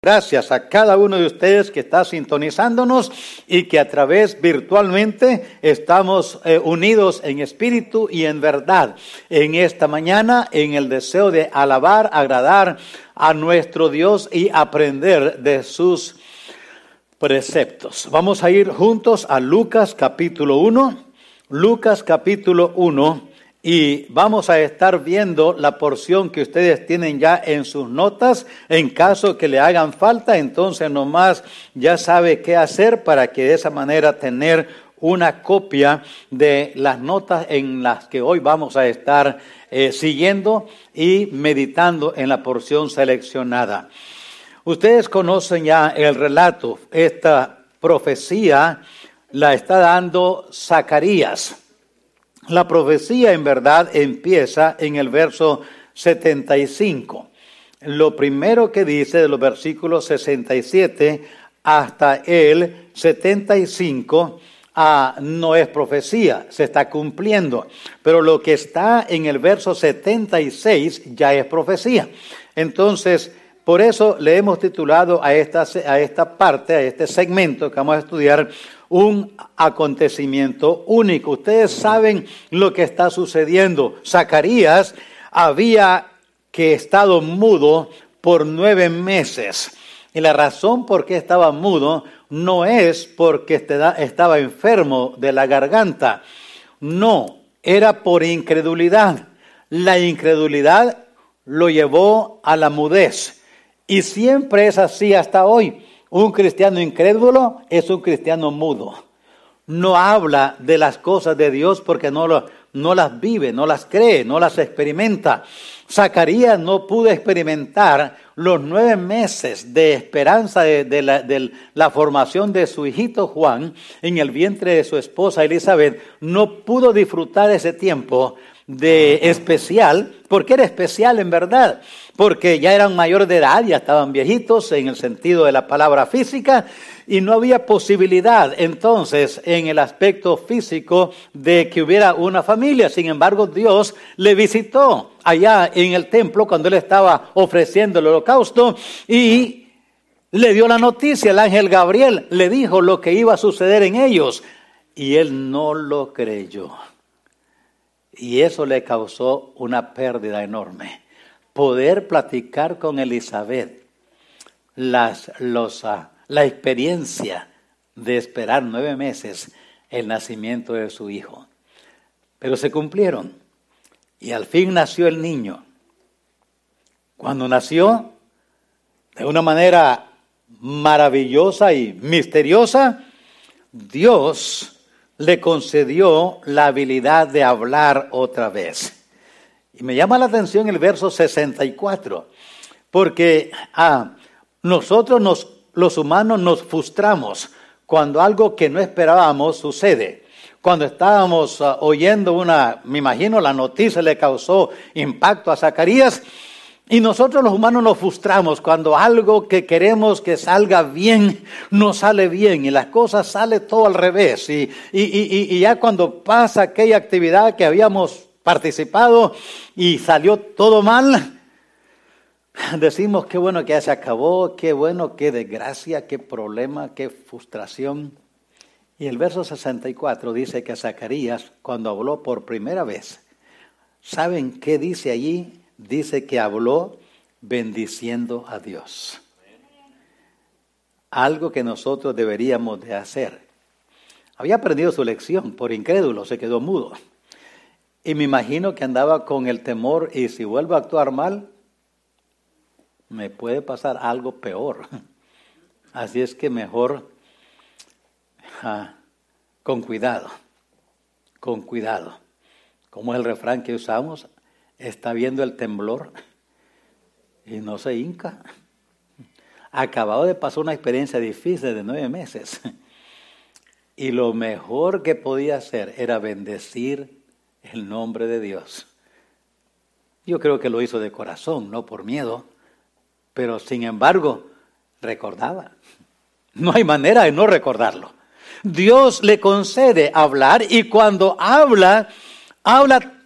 Gracias a cada uno de ustedes que está sintonizándonos y que a través virtualmente estamos unidos en espíritu y en verdad en esta mañana en el deseo de alabar, agradar a nuestro Dios y aprender de sus preceptos. Vamos a ir juntos a Lucas capítulo 1, Lucas capítulo 1. Y vamos a estar viendo la porción que ustedes tienen ya en sus notas. En caso que le hagan falta, entonces nomás ya sabe qué hacer para que de esa manera tener una copia de las notas en las que hoy vamos a estar siguiendo y meditando en la porción seleccionada. Ustedes conocen ya el relato. Esta profecía la está dando Zacarías. La profecía en verdad empieza en el verso 75. Lo primero que dice de los versículos 67 hasta el 75 no es profecía, se está cumpliendo. Pero lo que está en el verso 76 ya es profecía. Entonces, por eso le hemos titulado a esta parte, a este segmento que vamos a estudiar, un acontecimiento único. Ustedes saben lo que está sucediendo. Zacarías había estado mudo por 9 meses. Y la razón por qué estaba mudo no es porque estaba enfermo de la garganta. No, era por incredulidad. La incredulidad lo llevó a la mudez. Y siempre es así hasta hoy. Un cristiano incrédulo es un cristiano mudo. No habla de las cosas de Dios porque no las vive, no las cree, no las experimenta. Zacarías no pudo experimentar los 9 meses de esperanza de la formación de su hijito Juan en el vientre de su esposa Elizabeth. No pudo disfrutar ese tiempo de especial, porque era especial en verdad, porque ya eran mayores de edad, ya estaban viejitos en el sentido de la palabra física, y no había posibilidad entonces en el aspecto físico de que hubiera una familia. Sin embargo, Dios le visitó allá en el templo cuando él estaba ofreciendo el holocausto y le dio la noticia. El ángel Gabriel le dijo lo que iba a suceder en ellos y él no lo creyó. Y eso le causó una pérdida enorme. Poder platicar con Elizabeth, la experiencia de esperar 9 meses el nacimiento de su hijo. Pero se cumplieron y al fin nació el niño. Cuando nació, de una manera maravillosa y misteriosa, Dios le concedió la habilidad de hablar otra vez. Y me llama la atención el verso 64, porque nosotros los humanos nos frustramos cuando algo que no esperábamos sucede. Cuando estábamos oyendo me imagino la noticia le causó impacto a Zacarías, y nosotros los humanos nos frustramos cuando algo que queremos que salga bien, no sale bien y las cosas salen todo al revés. Y ya cuando pasa aquella actividad que habíamos participado y salió todo mal, decimos qué bueno que ya se acabó, qué bueno, qué desgracia, qué problema, qué frustración. Y el verso 64 dice que Zacarías, cuando habló por primera vez, ¿saben qué dice allí? Dice que habló bendiciendo a Dios. Algo que nosotros deberíamos de hacer. Había aprendido su lección, por incrédulo se quedó mudo. Y me imagino que andaba con el temor, y si vuelvo a actuar mal, me puede pasar algo peor. Así es que mejor con cuidado. Como es el refrán que usamos, está viendo el temblor y no se hinca. Acabado de pasar una experiencia difícil de 9 meses. Y lo mejor que podía hacer era bendecir el nombre de Dios. Yo creo que lo hizo de corazón, no por miedo. Pero sin embargo, recordaba. No hay manera de no recordarlo. Dios le concede hablar y cuando habla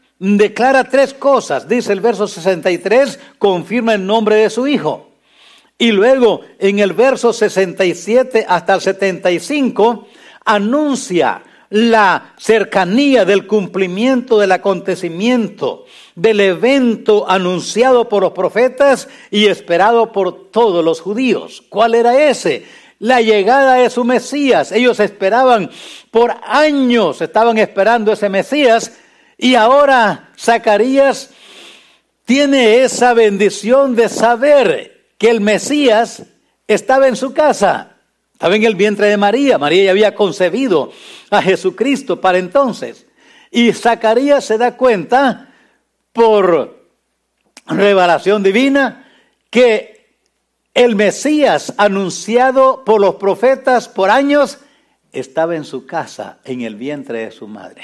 declara 3 cosas. Dice el verso 63, confirma el nombre de su hijo. Y luego en el verso 67 hasta el 75 anuncia la cercanía del cumplimiento del acontecimiento, del evento anunciado por los profetas y esperado por todos los judíos. ¿Cuál era ese? La llegada de su Mesías. Ellos esperaban por años, estaban esperando ese Mesías, y ahora Zacarías tiene esa bendición de saber que el Mesías estaba en su casa. Estaba en el vientre de María. María ya había concebido a Jesucristo para entonces. Y Zacarías se da cuenta por revelación divina que el Mesías anunciado por los profetas por años estaba en su casa, en el vientre de su madre.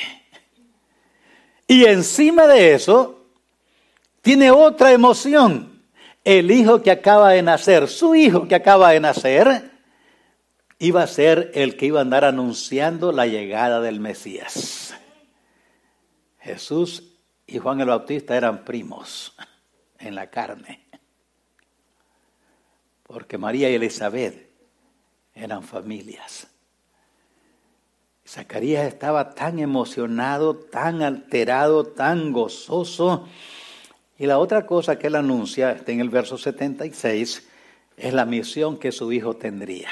Y encima de eso tiene otra emoción. El hijo que acaba de nacer, su hijo que acaba de nacer, iba a ser el que iba a andar anunciando la llegada del Mesías. Jesús y Juan el Bautista eran primos en la carne, porque María y Elizabeth eran familias. Zacarías estaba tan emocionado, tan alterado, tan gozoso. Y la otra cosa que él anuncia, está en el verso 76, es la misión que su hijo tendría.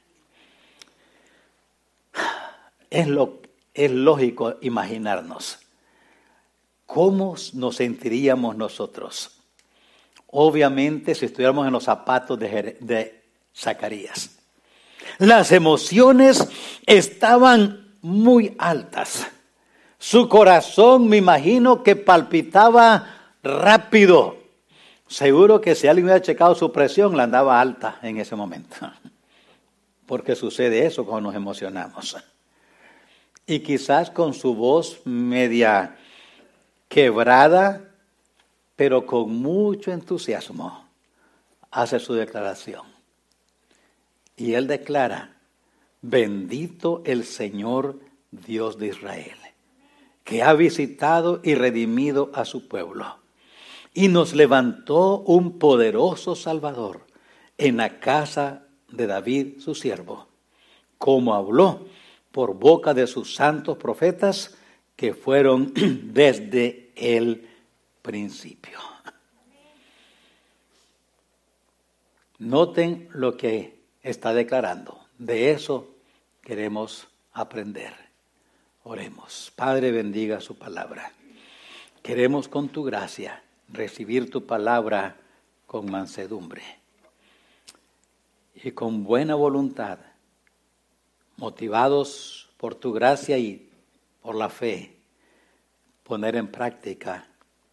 Es lógico imaginarnos cómo nos sentiríamos nosotros. Obviamente, si estuviéramos en los zapatos de Zacarías. Las emociones estaban muy altas. Su corazón, me imagino que palpitaba rápido. Seguro que si alguien hubiera checado su presión, la andaba alta en ese momento. Porque sucede eso cuando nos emocionamos. Y quizás con su voz media quebrada, pero con mucho entusiasmo, hace su declaración. Y él declara: bendito el Señor Dios de Israel, que ha visitado y redimido a su pueblo, y nos levantó un poderoso Salvador en la casa de David su siervo, como habló por boca de sus santos profetas que fueron desde el principio. Noten lo que está declarando. De eso queremos aprender. Oremos. Padre, bendiga su palabra. Queremos con tu gracia recibir tu palabra con mansedumbre y con buena voluntad, motivados por tu gracia y por la fe, poner en práctica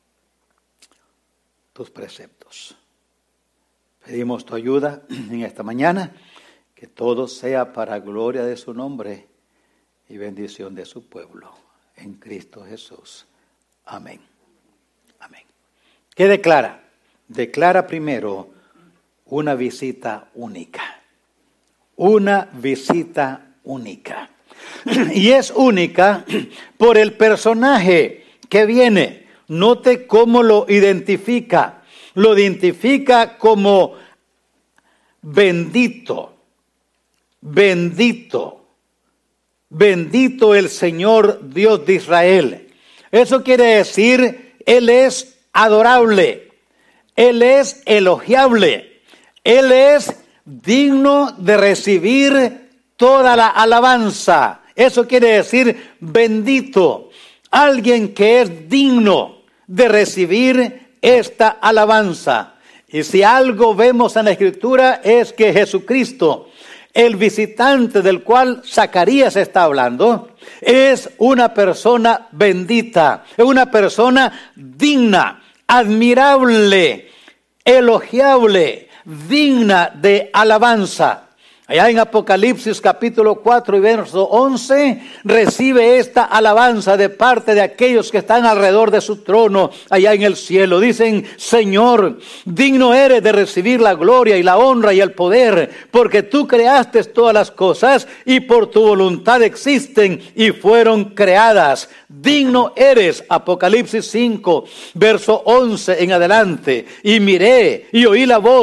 tus preceptos. Pedimos tu ayuda en esta mañana, que todo sea para gloria de su nombre y bendición de su pueblo. En Cristo Jesús. Amén. Amén. ¿Qué declara? Declara primero una visita única. Una visita única. Y es única por el personaje que viene. Note cómo lo identifica. Lo identifica como bendito. Bendito. Bendito el Señor Dios de Israel. Eso quiere decir, Él es adorable. Él es elogiable. Él es digno de recibir toda la alabanza. Eso quiere decir bendito. Alguien que es digno de recibir esta alabanza. Y si algo vemos en la Escritura es que Jesucristo, el visitante del cual Zacarías está hablando, es una persona bendita, es una persona digna, admirable, elogiable, digna de alabanza. Allá en Apocalipsis capítulo 4 y verso 11, recibe esta alabanza de parte de aquellos que están alrededor de su trono allá en el cielo. Dicen: Señor, digno eres de recibir la gloria y la honra y el poder, porque tú creaste todas las cosas y por tu voluntad existen y fueron creadas. Digno eres, Apocalipsis 5, verso 11 en adelante. Y miré y oí la voz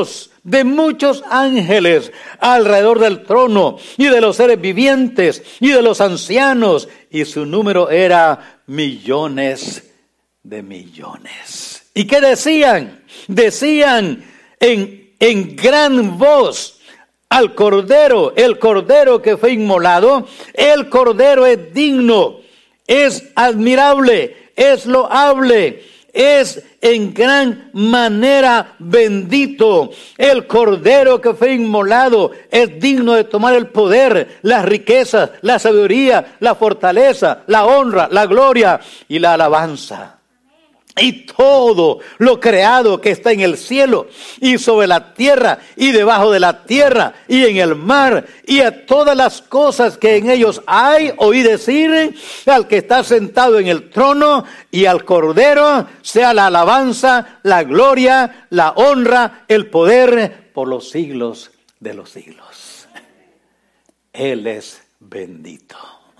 de muchos ángeles alrededor del trono, y de los seres vivientes, y de los ancianos, y su número era millones de millones. ¿Y qué decían? Decían en gran voz al Cordero, el Cordero que fue inmolado, el Cordero es digno, es admirable, es loable, es en gran manera bendito. El Cordero que fue inmolado es digno de tomar el poder, las riquezas, la sabiduría, la fortaleza, la honra, la gloria y la alabanza. Y todo lo creado que está en el cielo y sobre la tierra y debajo de la tierra y en el mar, y a todas las cosas que en ellos hay, oí decir al que está sentado en el trono y al Cordero, sea la alabanza, la gloria, la honra, el poder por los siglos de los siglos. Él es bendito.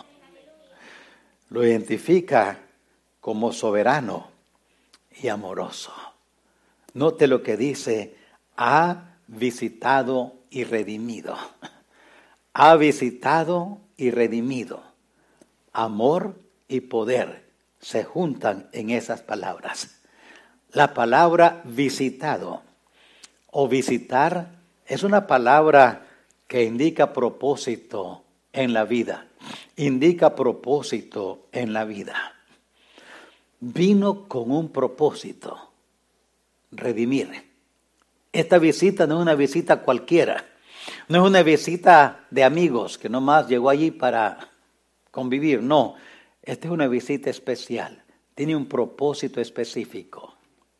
Lo identifica como soberano y amoroso. Note lo que dice: ha visitado y redimido. Ha visitado y redimido. Amor y poder se juntan en esas palabras. La palabra visitado o visitar es una palabra que indica propósito en la vida. Indica propósito en la vida. Vino con un propósito: redimir. Esta visita no es una visita cualquiera, no es una visita de amigos que nomás llegó allí para convivir, no. Esta es una visita especial, tiene un propósito específico.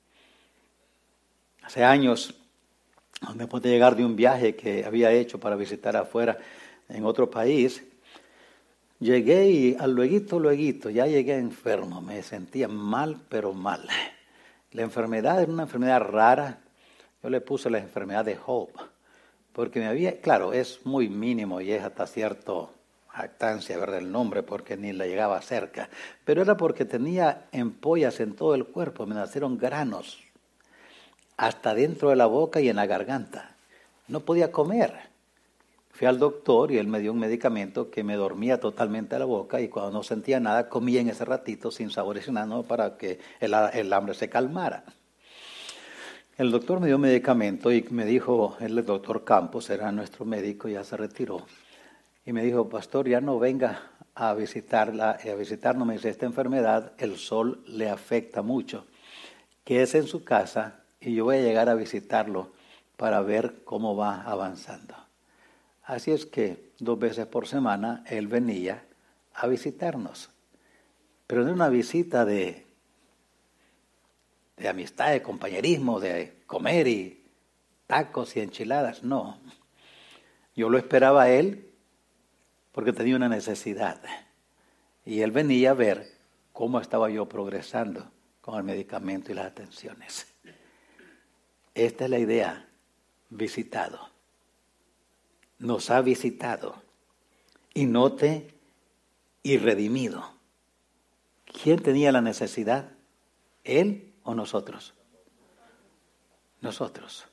Hace años, después de llegar de un viaje que había hecho para visitar afuera en otro país, llegué y al lueguito, ya llegué enfermo, me sentía mal, pero mal. La enfermedad era una enfermedad rara, yo le puse la enfermedad de Job, porque claro, es muy mínimo y es hasta cierto jactancia, ¿verdad? El nombre, porque ni le llegaba cerca, pero era porque tenía ampollas en todo el cuerpo, me nacieron granos, hasta dentro de la boca y en la garganta, no podía comer. Fui al doctor y él me dio un medicamento que me dormía totalmente la boca, y cuando no sentía nada comía en ese ratito sin sabor y nada, ¿no? Para que el hambre se calmara. El doctor me dio un medicamento y me dijo, el doctor Campos era nuestro médico, ya se retiró, y me dijo: pastor, ya no venga a visitarnos, me dice, esta enfermedad, el sol le afecta mucho, quédese en su casa y yo voy a llegar a visitarlo para ver cómo va avanzando. Así es que 2 veces por semana él venía a visitarnos. Pero no una visita de amistad, de compañerismo, de comer y tacos y enchiladas, no. Yo lo esperaba a él porque tenía una necesidad. Y él venía a ver cómo estaba yo progresando con el medicamento y las atenciones. Esta es la idea: visitado. Nos ha visitado, y note, y redimido. ¿Quién tenía la necesidad? ¿Él o nosotros? Nosotros.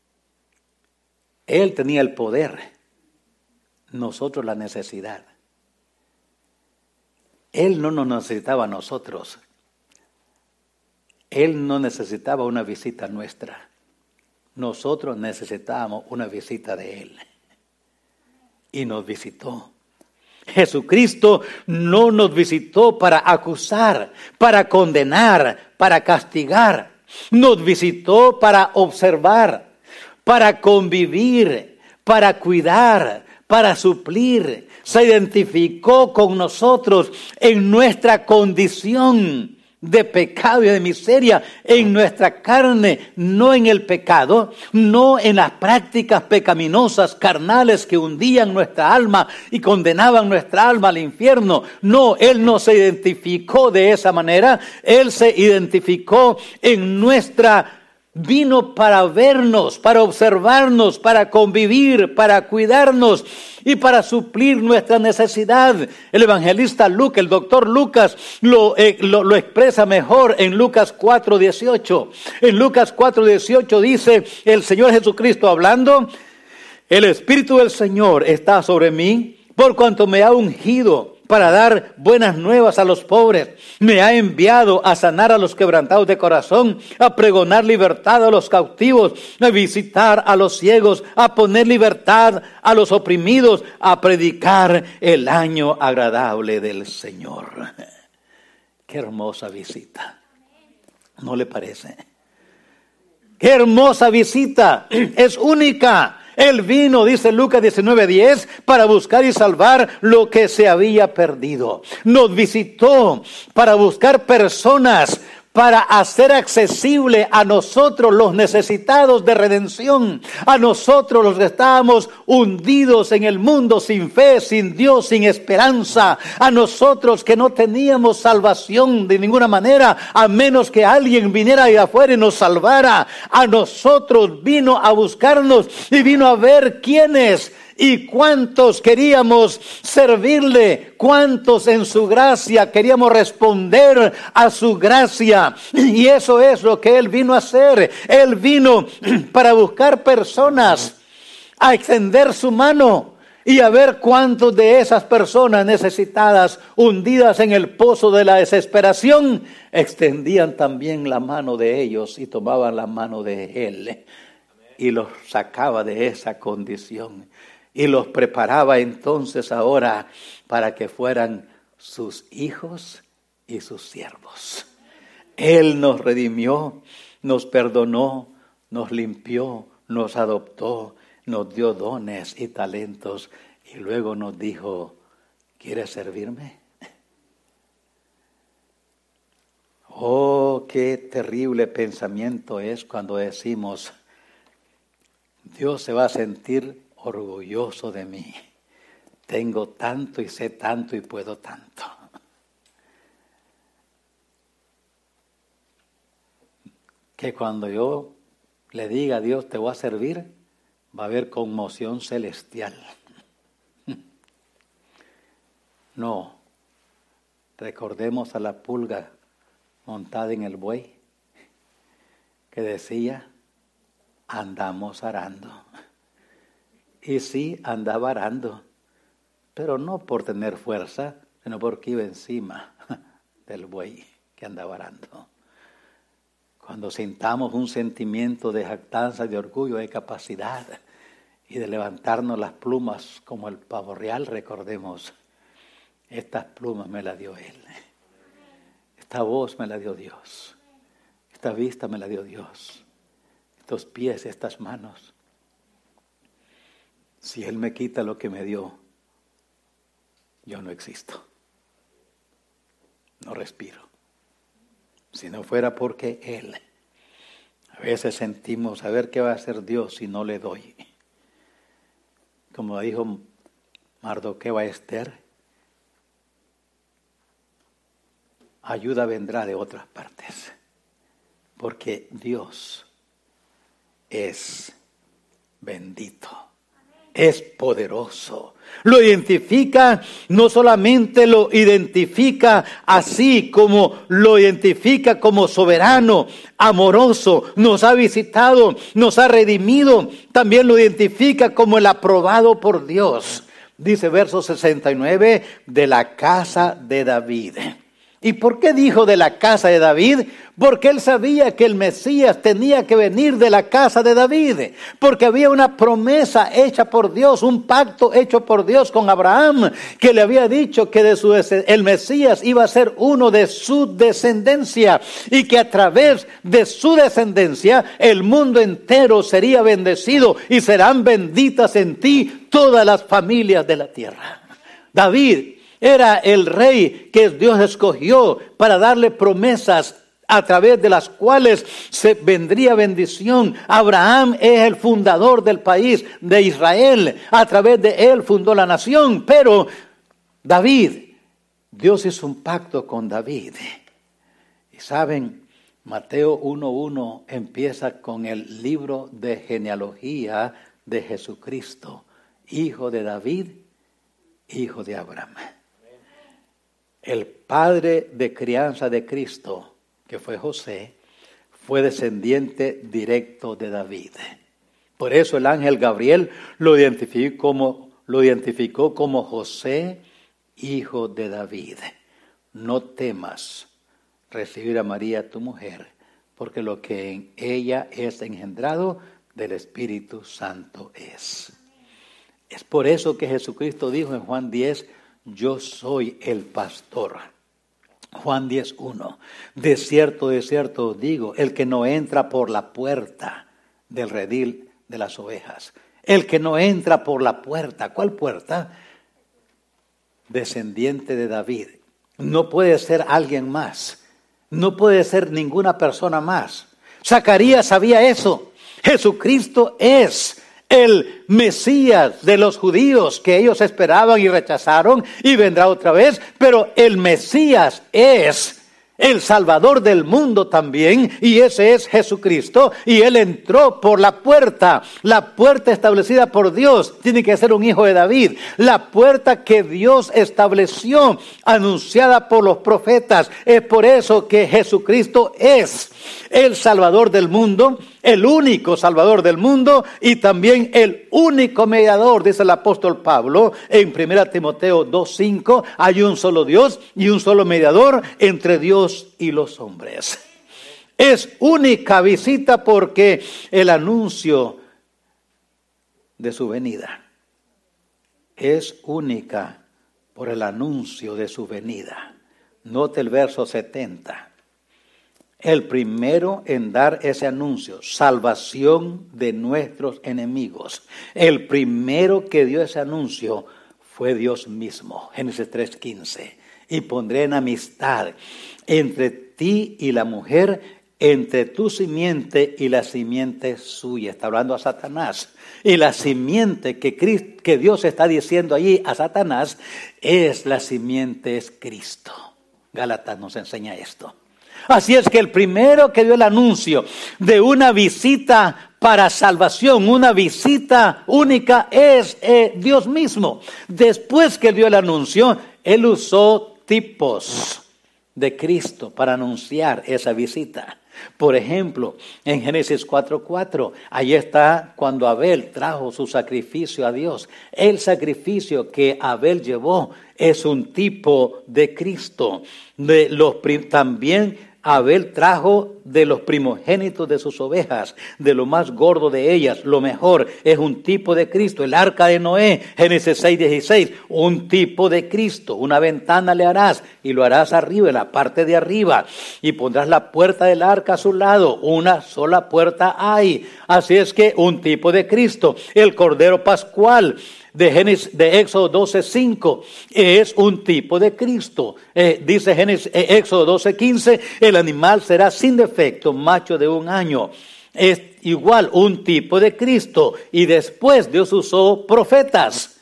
Él tenía el poder, nosotros la necesidad. Él no nos necesitaba a nosotros. Él no necesitaba una visita nuestra. Nosotros necesitábamos una visita de Él. Y nos visitó. Jesucristo no nos visitó para acusar, para condenar, para castigar. Nos visitó para observar, para convivir, para cuidar, para suplir. Se identificó con nosotros en nuestra condición de pecado y de miseria, en nuestra carne, no en el pecado, no en las prácticas pecaminosas carnales que hundían nuestra alma y condenaban nuestra alma al infierno. No, Él no se identificó de esa manera. Él se identificó en nuestra Vino para vernos, para observarnos, para convivir, para cuidarnos y para suplir nuestra necesidad. El evangelista Lucas, el doctor Lucas, lo expresa mejor en Lucas 4:18. En Lucas 4:18 dice el Señor Jesucristo hablando: el Espíritu del Señor está sobre mí, por cuanto me ha ungido para dar buenas nuevas a los pobres. Me ha enviado a sanar a los quebrantados de corazón, a pregonar libertad a los cautivos, a visitar a los ciegos, a poner libertad a los oprimidos, a predicar el año agradable del Señor. Qué hermosa visita, ¿no le parece? Qué hermosa visita, es única. Él vino, dice Lucas 19:10, para buscar y salvar lo que se había perdido. Nos visitó para buscar personas, para hacer accesible a nosotros los necesitados de redención, a nosotros los que estábamos hundidos en el mundo sin fe, sin Dios, sin esperanza, a nosotros que no teníamos salvación de ninguna manera, a menos que alguien viniera ahí afuera y nos salvara. A nosotros vino a buscarnos y vino a ver quiénes y cuántos queríamos servirle, cuántos en su gracia queríamos responder a su gracia. Y eso es lo que Él vino a hacer. Él vino para buscar personas, a extender su mano y a ver cuántos de esas personas necesitadas, hundidas en el pozo de la desesperación, extendían también la mano de ellos y tomaban la mano de Él y los sacaba de esa condición. Y los preparaba entonces ahora para que fueran sus hijos y sus siervos. Él nos redimió, nos perdonó, nos limpió, nos adoptó, nos dio dones y talentos. Y luego nos dijo: ¿quieres servirme? Oh, qué terrible pensamiento es cuando decimos: Dios se va a sentir orgulloso de mí. Tengo tanto y sé tanto y puedo tanto. Que cuando yo le diga a Dios: te voy a servir, va a haber conmoción celestial. No. Recordemos a la pulga montada en el buey que decía: andamos arando. Y sí, andaba arando, pero no por tener fuerza, sino porque iba encima del buey que andaba arando. Cuando sintamos un sentimiento de jactanza, de orgullo, de capacidad y de levantarnos las plumas como el pavo real, recordemos: estas plumas me las dio Él. Esta voz me la dio Dios. Esta vista me la dio Dios. Estos pies, estas manos. Si Él me quita lo que me dio, yo no existo. No respiro. Si no fuera porque Él. A veces sentimos: a ver qué va a hacer Dios si no le doy. Como dijo Mardoqueo a Esther: ayuda vendrá de otras partes. Porque Dios es bendito. Es poderoso. Lo identifica, no solamente lo identifica así, como lo identifica como soberano, amoroso, nos ha visitado, nos ha redimido, también lo identifica como el aprobado por Dios. Dice verso 69, de la casa de David. ¿Y por qué dijo de la casa de David? Porque él sabía que el Mesías tenía que venir de la casa de David. Porque había una promesa hecha por Dios, un pacto hecho por Dios con Abraham, que le había dicho que el Mesías iba a ser uno de su descendencia. Y que a través de su descendencia el mundo entero sería bendecido. Y serán benditas en ti todas las familias de la tierra. David era el rey que Dios escogió para darle promesas a través de las cuales se vendría bendición. Abraham es el fundador del país de Israel. A través de él fundó la nación. Pero David, Dios hizo un pacto con David. Y saben, Mateo 1:1 empieza con el libro de genealogía de Jesucristo, hijo de David, hijo de Abraham. El padre de crianza de Cristo, que fue José, fue descendiente directo de David. Por eso el ángel Gabriel lo identificó como José, hijo de David. No temas recibir a María tu mujer, porque lo que en ella es engendrado del Espíritu Santo es. Es por eso que Jesucristo dijo en Juan 10, yo soy el pastor. Juan 10:1, de cierto os digo, el que no entra por la puerta del redil de las ovejas, el que no entra por la puerta, ¿cuál puerta? Descendiente de David. No puede ser alguien más, no puede ser ninguna persona más. Zacarías sabía eso. Jesucristo es el Mesías de los judíos que ellos esperaban y rechazaron, y vendrá otra vez, pero el Mesías es el Salvador del mundo también, y ese es Jesucristo, y Él entró por la puerta establecida por Dios. Tiene que ser un hijo de David, la puerta que Dios estableció, anunciada por los profetas. Es por eso que Jesucristo es el Salvador del mundo, el único Salvador del mundo, y también el único mediador, dice el apóstol Pablo en 1 Timoteo 2:5, hay un solo Dios y un solo mediador entre Dios y los hombres. Es única visita porque el anuncio de su venida es única por el anuncio de su venida. Note el verso 70. El primero en dar ese anuncio, salvación de nuestros enemigos. El primero que dio ese anuncio fue Dios mismo. Génesis 3:15. Y pondré enemistad entre ti y la mujer, entre tu simiente y la simiente suya. Está hablando a Satanás. Y la simiente que Dios está diciendo allí a Satanás es la simiente, es Cristo. Gálatas nos enseña esto. Así es que el primero que dio el anuncio de una visita para salvación, una visita única, es Dios mismo. Después que dio el anuncio, Él usó tipos de Cristo para anunciar esa visita. Por ejemplo, en Génesis 4:4, ahí está cuando Abel trajo su sacrificio a Dios. El sacrificio que Abel llevó es un tipo de Cristo. También Abel trajo de los primogénitos de sus ovejas, de lo más gordo de ellas, lo mejor, es un tipo de Cristo. El arca de Noé, Génesis 6:16, un tipo de Cristo. Una ventana le harás y lo harás arriba, en la parte de arriba, y pondrás la puerta del arca a su lado. Una sola puerta hay. Así es que un tipo de Cristo. El cordero pascual de Éxodo 12:5 es un tipo de Cristo. Dice Éxodo 12:15, el animal será sin defecto, macho de 1 año. Es igual un tipo de Cristo. Y después Dios usó profetas.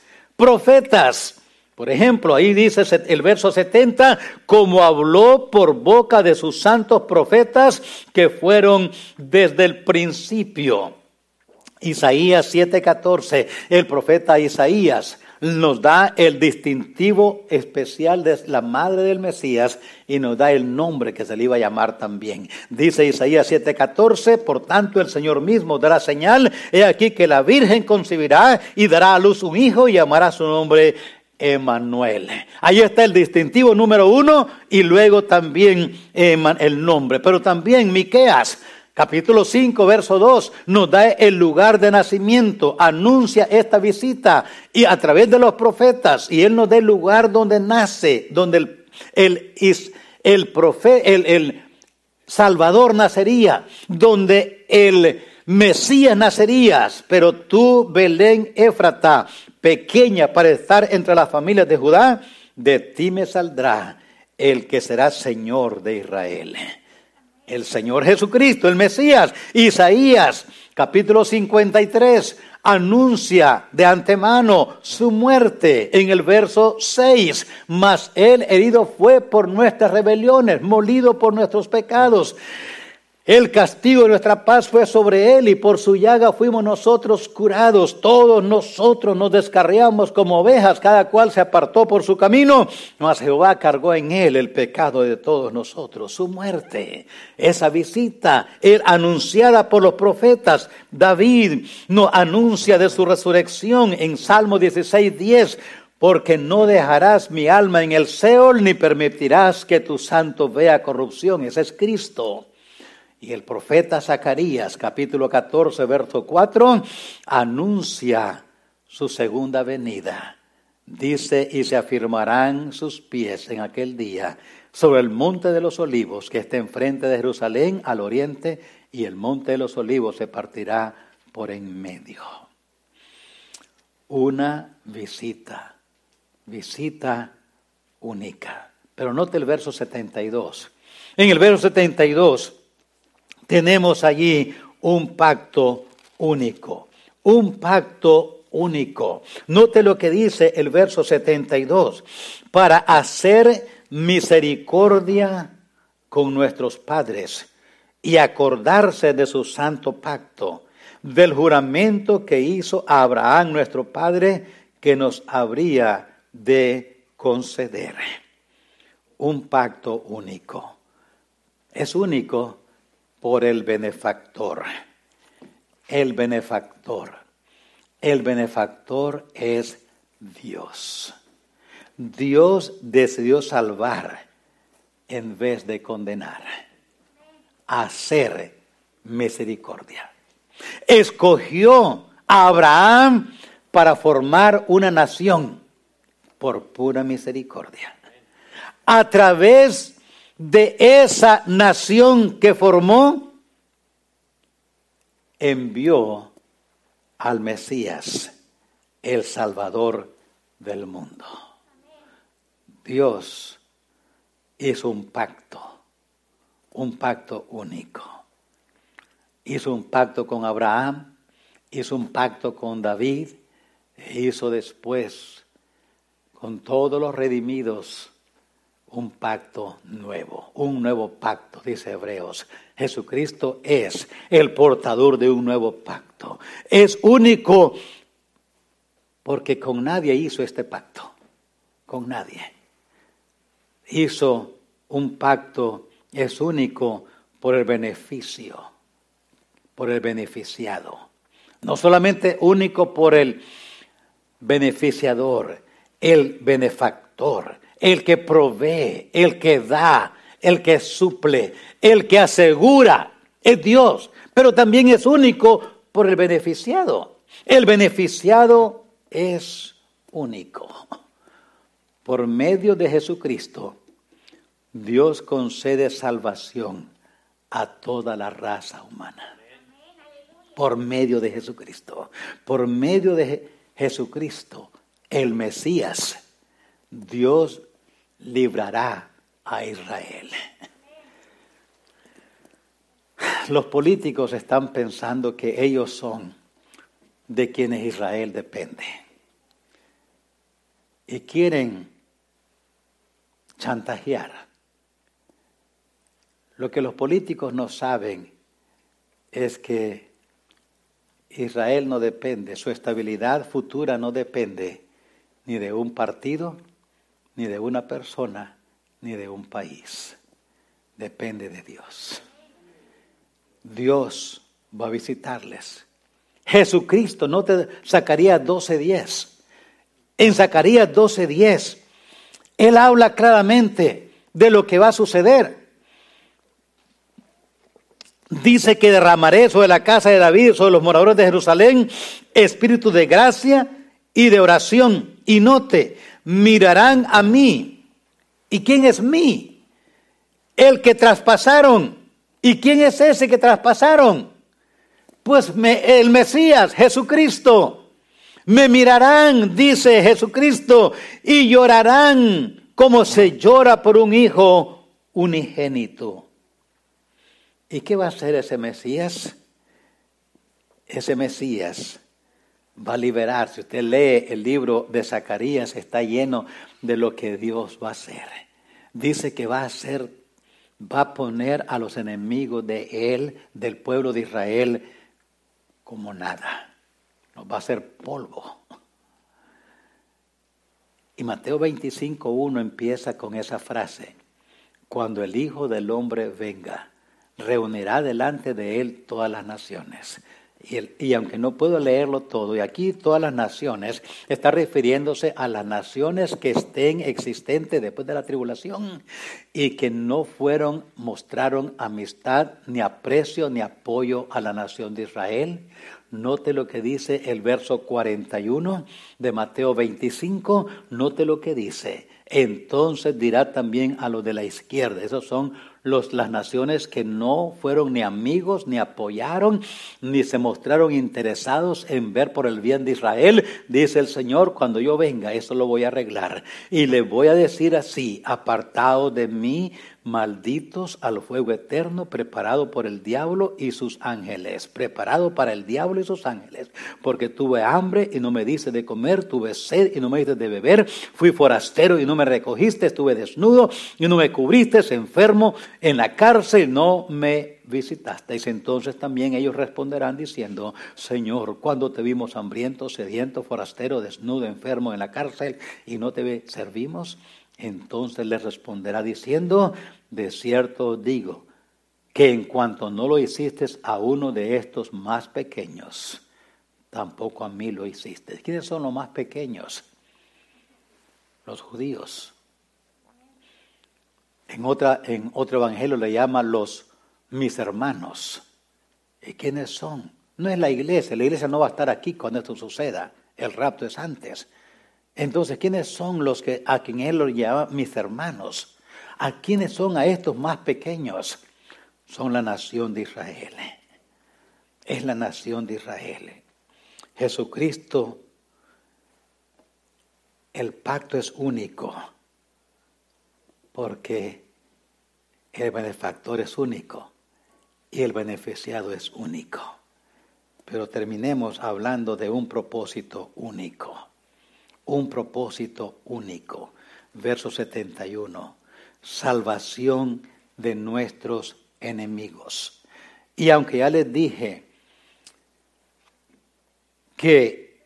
Por ejemplo, ahí dice el verso 70, como habló por boca de sus santos profetas que fueron desde el principio. Isaías 7:14, el profeta Isaías nos da el distintivo especial de la madre del Mesías y nos da el nombre que se le iba a llamar también. Dice Isaías 7:14, por tanto el Señor mismo dará señal, he aquí que la Virgen concebirá y dará a luz un hijo y llamará su nombre Emmanuel. Ahí está el distintivo número 1 y luego también el nombre. Pero también Miqueas capítulo 5, verso 2, nos da el lugar de nacimiento, anuncia esta visita y a través de los profetas, y Él nos da el lugar donde nace, donde el Salvador nacería, donde el Mesías nacería. Pero tú, Belén Éfrata, pequeña para estar entre las familias de Judá, de ti me saldrá el que será Señor de Israel. El Señor Jesucristo, el Mesías. Isaías, capítulo 53, anuncia de antemano su muerte en el verso 6. Mas Él herido fue por nuestras rebeliones, molido por nuestros pecados. El castigo de nuestra paz fue sobre él y por su llaga fuimos nosotros curados. Todos nosotros nos descarriamos como ovejas, cada cual se apartó por su camino, mas Jehová cargó en él el pecado de todos nosotros. Su muerte, esa visita anunciada por los profetas. David nos anuncia de su resurrección en Salmo 16:10. Porque no dejarás mi alma en el Seol, ni permitirás que tu santo vea corrupción. Ese es Cristo. Y el profeta Zacarías, capítulo 14, verso 4, anuncia su segunda venida. Dice, y se afirmarán sus pies en aquel día sobre el monte de los olivos que está enfrente de Jerusalén al oriente, y el monte de los olivos se partirá por en medio. Una visita única. Pero note el verso 72. En el verso 72 tenemos allí un pacto único. Un pacto único. Note lo que dice el verso 72. Para hacer misericordia con nuestros padres y acordarse de su santo pacto, del juramento que hizo a Abraham nuestro padre, que nos habría de conceder. Un pacto único. Es único por el benefactor. El benefactor. El benefactor es Dios. Dios decidió salvar en vez de condenar. Hacer misericordia. Escogió a Abraham para formar una nación por pura misericordia. A través de esa nación que formó, envió al Mesías, el Salvador del mundo. Dios hizo un pacto único. Hizo un pacto con Abraham, hizo un pacto con David, e hizo después con todos los redimidos un pacto nuevo, un nuevo pacto, dice Hebreos. Jesucristo es el portador de un nuevo pacto. Es único porque con nadie hizo este pacto, con nadie. Hizo un pacto, es único por el beneficio, por el beneficiado. No solamente único por el beneficiador, el benefactor, el que provee, el que da, el que suple, el que asegura, es Dios. Pero también es único por el beneficiado. El beneficiado es único. Por medio de Jesucristo, Dios concede salvación a toda la raza humana. Por medio de Jesucristo. Por medio de Jesucristo, el Mesías, Dios librará a Israel. Los políticos están pensando que ellos son de quienes Israel depende. Y quieren chantajear. Lo que los políticos no saben es que Israel no depende, su estabilidad futura no depende ni de un partido, ni de una persona, ni de un país. Depende de Dios. Dios va a visitarles. Jesucristo, note Zacarías 12:10. En Zacarías 12:10, Él habla claramente de lo que va a suceder. Dice que derramaré sobre la casa de David, sobre los moradores de Jerusalén, espíritu de gracia y de oración. Y note, mirarán a mí. ¿Y quién es mí? El que traspasaron. ¿Y quién es ese que traspasaron? Pues el Mesías, Jesucristo. Me mirarán, dice Jesucristo, y llorarán como se llora por un hijo unigénito. ¿Y qué va a hacer ese Mesías? Ese Mesías va a liberar. Si usted lee el libro de Zacarías, está lleno de lo que Dios va a hacer. Dice que va a hacer va a poner a los enemigos de Él, del pueblo de Israel, como nada. Nos va a hacer polvo. Y Mateo 25:1 empieza con esa frase: cuando el Hijo del Hombre venga, reunirá delante de Él todas las naciones. Y aunque no puedo leerlo todo, y aquí todas las naciones, está refiriéndose a las naciones que estén existentes después de la tribulación y que no mostraron amistad, ni aprecio, ni apoyo a la nación de Israel. Note lo que dice el verso 41 de Mateo 25, note lo que dice: entonces dirá también a los de la izquierda. Esos son las naciones que no fueron ni amigos, ni apoyaron, ni se mostraron interesados en ver por el bien de Israel. Dice el Señor: cuando yo venga, eso lo voy a arreglar. Y les voy a decir así: apartados de mí, malditos, al fuego eterno, preparado por el diablo y sus ángeles. Preparado para el diablo y sus ángeles. Porque tuve hambre y no me diste de comer, tuve sed y no me diste de beber, fui forastero y no me recogiste, estuve desnudo y no me cubriste, enfermo, en la cárcel no me visitasteis. Entonces también ellos responderán diciendo: Señor, ¿cuándo te vimos hambriento, sediento, forastero, desnudo, enfermo, en la cárcel y no te servimos? Entonces les responderá diciendo: de cierto os digo, que en cuanto no lo hiciste a uno de estos más pequeños, tampoco a mí lo hiciste. ¿Quiénes son los más pequeños? Los judíos. En otro evangelio le llama mis hermanos. ¿Y quiénes son? No es la iglesia no va a estar aquí cuando esto suceda. El rapto es antes. Entonces, ¿quiénes son a quien él los llama mis hermanos? ¿A quiénes son a estos más pequeños? Son la nación de Israel. Es la nación de Israel. Jesucristo, el pacto es único, porque el benefactor es único y el beneficiado es único. Pero terminemos hablando de un propósito único. Un propósito único. Verso 71. Salvación de nuestros enemigos. Y aunque ya les dije que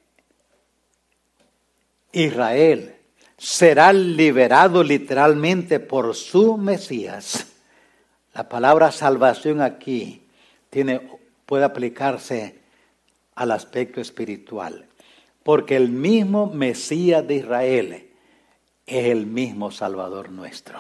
Israel será liberado literalmente por su Mesías, la palabra salvación aquí puede aplicarse al aspecto espiritual. Porque el mismo Mesías de Israel es el mismo Salvador nuestro.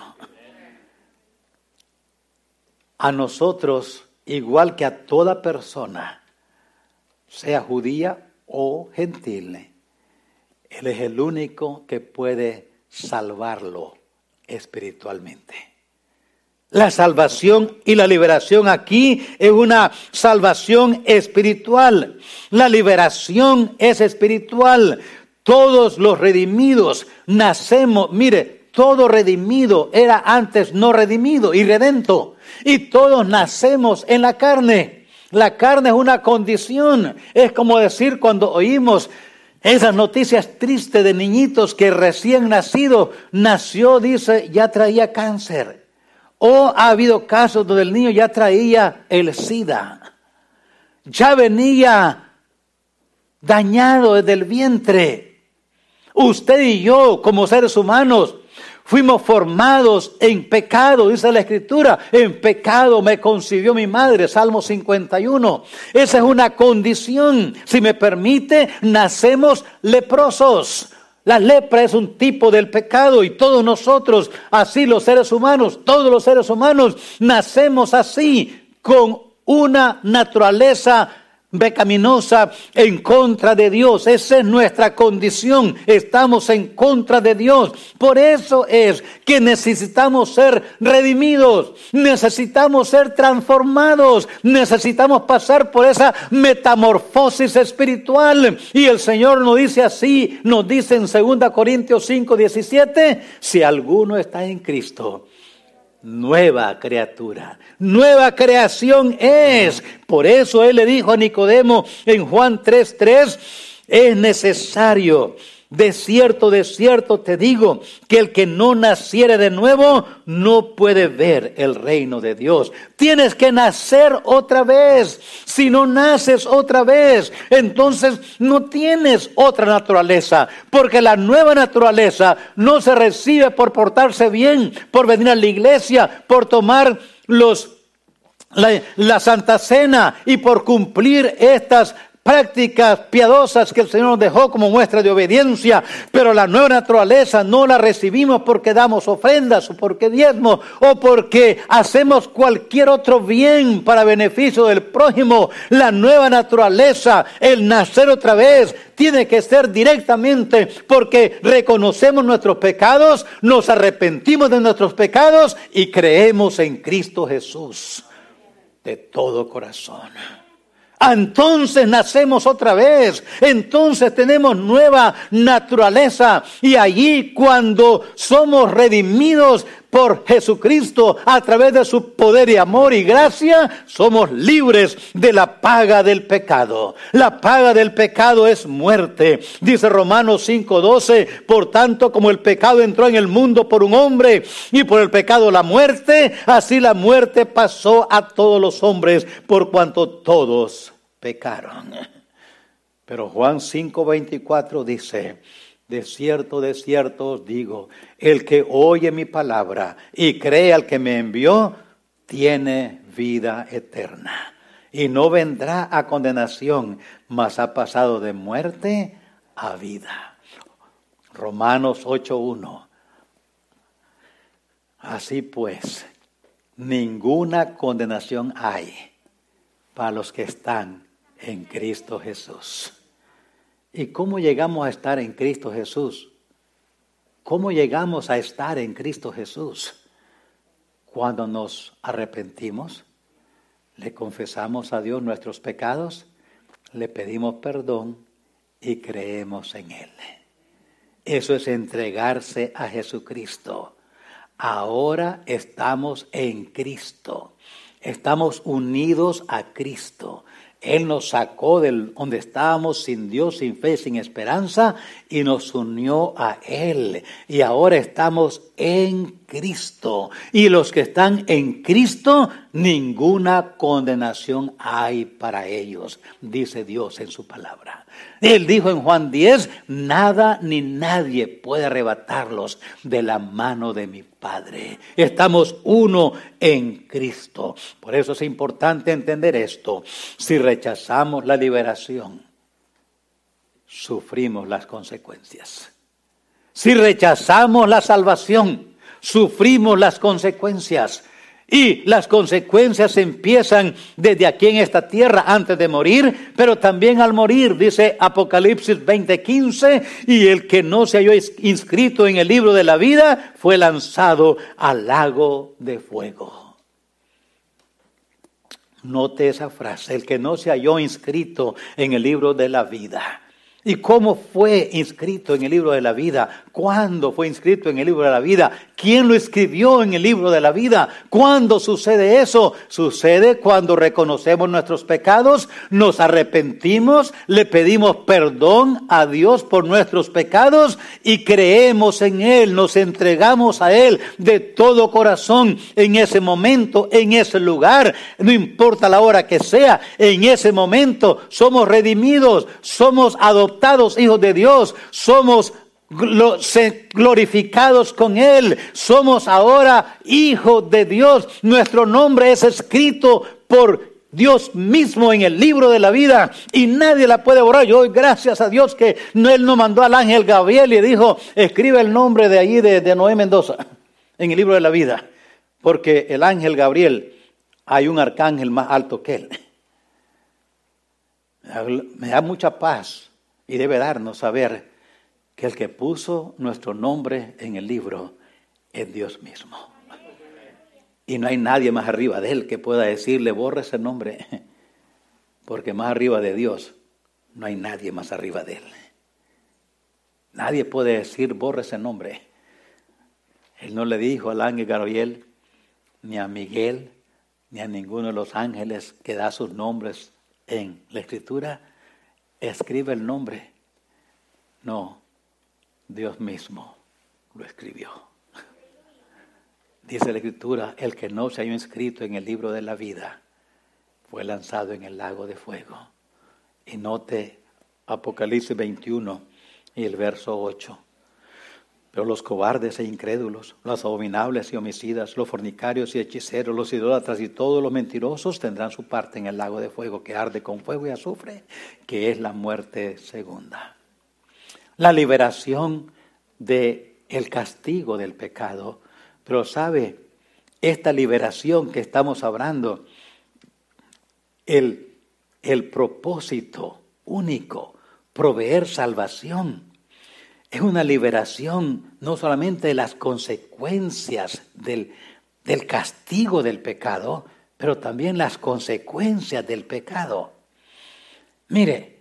A nosotros, igual que a toda persona, sea judía o gentil, Él es el único que puede salvarlo espiritualmente. La salvación y la liberación aquí es una salvación espiritual. La liberación es espiritual. Todos los redimidos nacemos, mire, todo redimido era antes no redimido y redento. Y todos nacemos en la carne. La carne es una condición. Es como decir cuando oímos esas noticias tristes de niñitos que recién nació, dice, ya traía cáncer. O ha habido casos donde el niño ya traía el SIDA. Ya venía dañado desde el vientre. Usted y yo, como seres humanos, fuimos formados en pecado, dice la Escritura. En pecado me concibió mi madre, Salmo 51. Esa es una condición. Si me permite, nacemos leprosos. La lepra es un tipo del pecado y todos nosotros, así los seres humanos, todos los seres humanos, nacemos así, con una naturaleza pecaminosa en contra de Dios. Esa es nuestra condición. Estamos en contra de Dios. Por eso es que necesitamos ser redimidos. Necesitamos ser transformados. Necesitamos pasar por esa metamorfosis espiritual. Y el Señor nos dice así, nos dice en 2 Corintios 5:17, si alguno está en Cristo, nueva criatura, nueva creación es. Por eso Él le dijo a Nicodemo en Juan 3:3, es necesario de cierto te digo, que el que no naciere de nuevo no puede ver el reino de Dios. Tienes que nacer otra vez. Si no naces otra vez, entonces no tienes otra naturaleza, porque la nueva naturaleza no se recibe por portarse bien, por venir a la iglesia, por tomar la Santa Cena y por cumplir estas prácticas piadosas que el Señor nos dejó como muestra de obediencia. Pero la nueva naturaleza no la recibimos porque damos ofrendas o porque diezmos o porque hacemos cualquier otro bien para beneficio del prójimo. La nueva naturaleza, el nacer otra vez, tiene que ser directamente porque reconocemos nuestros pecados, nos arrepentimos de nuestros pecados y creemos en Cristo Jesús de todo corazón. Entonces nacemos otra vez, entonces tenemos nueva naturaleza, y allí cuando somos redimidos por Jesucristo a través de su poder y amor y gracia, somos libres de la paga del pecado. La paga del pecado es muerte. Dice Romanos 5:12, por tanto como el pecado entró en el mundo por un hombre y por el pecado la muerte, así la muerte pasó a todos los hombres por cuanto todos pecaron. Pero Juan 5:24 dice, de cierto os digo, el que oye mi palabra y cree al que me envió, tiene vida eterna. Y no vendrá a condenación, mas ha pasado de muerte a vida. Romanos 8:1. Así pues, ninguna condenación hay para los que están en Cristo Jesús. ¿Y cómo llegamos a estar en Cristo Jesús? ¿Cómo llegamos a estar en Cristo Jesús? Cuando nos arrepentimos, le confesamos a Dios nuestros pecados, le pedimos perdón y creemos en Él. Eso es entregarse a Jesucristo. Ahora estamos en Cristo. Estamos unidos a Cristo. Él nos sacó de donde estábamos sin Dios, sin fe, sin esperanza, y nos unió a Él. Y ahora estamos en Cristo. Y los que están en Cristo, ninguna condenación hay para ellos, dice Dios en su palabra. Él dijo en Juan 10, nada ni nadie puede arrebatarlos de la mano de mi Padre. Estamos uno en Cristo. Por eso es importante entender esto. Si rechazamos la liberación, sufrimos las consecuencias. Si rechazamos la salvación, sufrimos las consecuencias. Y las consecuencias empiezan desde aquí en esta tierra antes de morir, pero también al morir, dice Apocalipsis 20:15, y el que no se halló inscrito en el libro de la vida fue lanzado al lago de fuego. Note esa frase, el que no se halló inscrito en el libro de la vida. ¿Y cómo fue inscrito en el libro de la vida? ¿Cuándo fue inscrito en el libro de la vida? ¿Quién lo escribió en el libro de la vida? ¿Cuándo sucede eso? Sucede cuando reconocemos nuestros pecados, nos arrepentimos, le pedimos perdón a Dios por nuestros pecados y creemos en Él, nos entregamos a Él de todo corazón en ese momento, en ese lugar, no importa la hora que sea, en ese momento somos redimidos, somos adoptados hijos de Dios, somos glorificados con Él, somos ahora hijos de Dios, nuestro nombre es escrito por Dios mismo en el libro de la vida y nadie la puede borrar. Yo doy gracias a Dios que Él no mandó al ángel Gabriel y dijo, escribe el nombre de allí de Noé Mendoza en el libro de la vida, porque el ángel Gabriel, hay un arcángel más alto que él. Me da mucha paz y debe darnos saber que el que puso nuestro nombre en el libro es Dios mismo. Y no hay nadie más arriba de Él que pueda decirle, borra ese nombre, porque más arriba de Dios no hay nadie más arriba de Él. Nadie puede decir, borra ese nombre. Él no le dijo al ángel Gabriel, ni a Miguel, ni a ninguno de los ángeles que da sus nombres en la Escritura, escribe el nombre. No, Dios mismo lo escribió. Dice la Escritura, el que no se haya inscrito en el libro de la vida fue lanzado en el lago de fuego. Y note Apocalipsis 21 y el verso 8. Pero los cobardes e incrédulos, los abominables y homicidas, los fornicarios y hechiceros, los idólatras y todos los mentirosos tendrán su parte en el lago de fuego que arde con fuego y azufre, que es la muerte segunda. La liberación del castigo del pecado. Pero sabe, esta liberación que estamos hablando, el propósito único, proveer salvación, es una liberación no solamente de las consecuencias del castigo del pecado, pero también las consecuencias del pecado. Mire,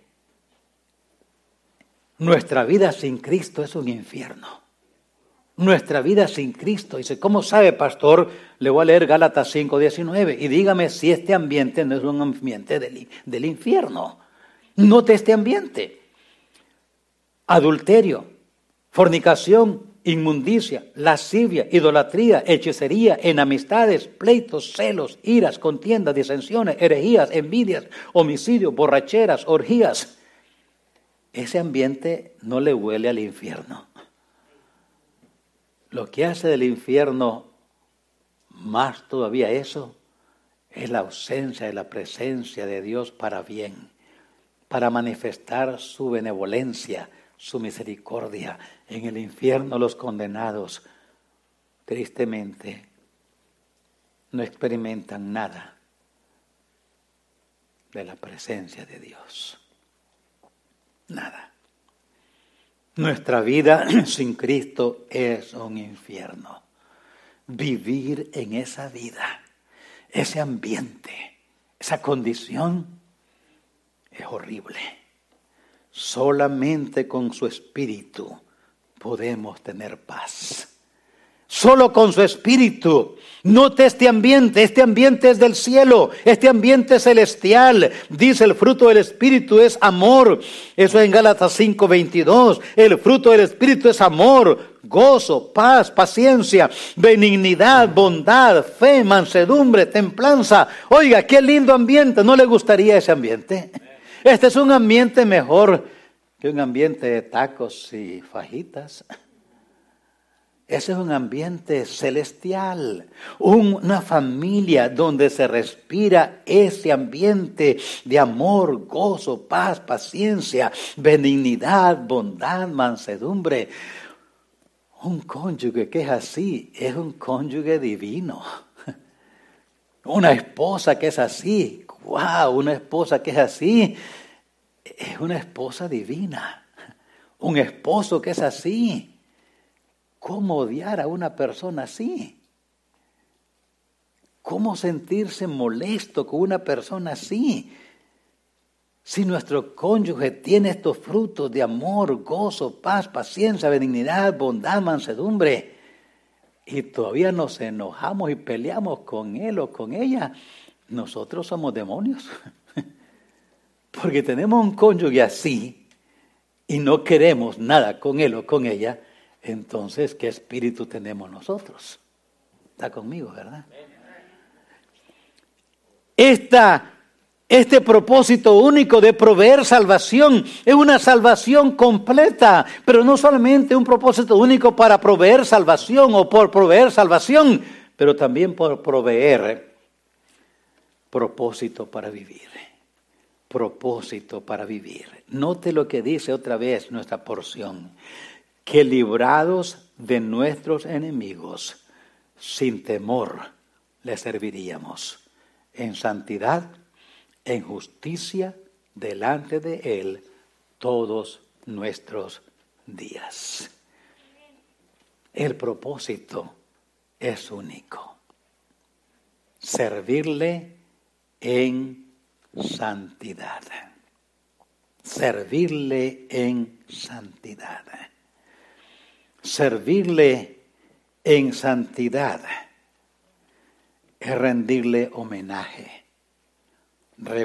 nuestra vida sin Cristo es un infierno. Nuestra vida sin Cristo. Dice, ¿cómo sabe, pastor? Le voy a leer Gálatas 5:19 y dígame si este ambiente no es un ambiente del infierno. Note este ambiente. Adulterio, fornicación, inmundicia, lascivia, idolatría, hechicería, enemistades, pleitos, celos, iras, contiendas, disensiones, herejías, envidias, homicidios, borracheras, orgías. Ese ambiente no le huele al infierno. Lo que hace del infierno más todavía eso es la ausencia de la presencia de Dios para bien, para manifestar su benevolencia, su misericordia. En el infierno los condenados, tristemente, no experimentan nada de la presencia de Dios. Nada. Nuestra vida sin Cristo es un infierno. Vivir en esa vida, ese ambiente, esa condición es horrible. Solamente con su Espíritu podemos tener paz. Solo con su Espíritu. Note este ambiente es del cielo, este ambiente es celestial. Dice el fruto del Espíritu es amor. Eso es en Gálatas 5:22. El fruto del Espíritu es amor, gozo, paz, paciencia, benignidad, bondad, fe, mansedumbre, templanza. Oiga, qué lindo ambiente. ¿No le gustaría ese ambiente? Este es un ambiente mejor que un ambiente de tacos y fajitas. Ese es un ambiente celestial, una familia donde se respira ese ambiente de amor, gozo, paz, paciencia, benignidad, bondad, mansedumbre. Un cónyuge que es así es un cónyuge divino. Una esposa que es así, wow, una esposa que es así, es una esposa divina. Un esposo que es así. ¿Cómo odiar a una persona así? ¿Cómo sentirse molesto con una persona así? Si nuestro cónyuge tiene estos frutos de amor, gozo, paz, paciencia, benignidad, bondad, mansedumbre, y todavía nos enojamos y peleamos con él o con ella, nosotros somos demonios. Porque tenemos un cónyuge así y no queremos nada con él o con ella. Entonces, ¿qué espíritu tenemos nosotros? Está conmigo, ¿verdad? Este propósito único de proveer salvación es una salvación completa, pero no solamente un propósito único para proveer salvación o por proveer salvación, pero también por proveer propósito para vivir. Propósito para vivir. Note lo que dice otra vez nuestra porción. Que librados de nuestros enemigos, sin temor, les serviríamos en santidad, en justicia, delante de Él, todos nuestros días. El propósito es único. Servirle en santidad. Servirle en santidad. Servirle en santidad es rendirle homenaje,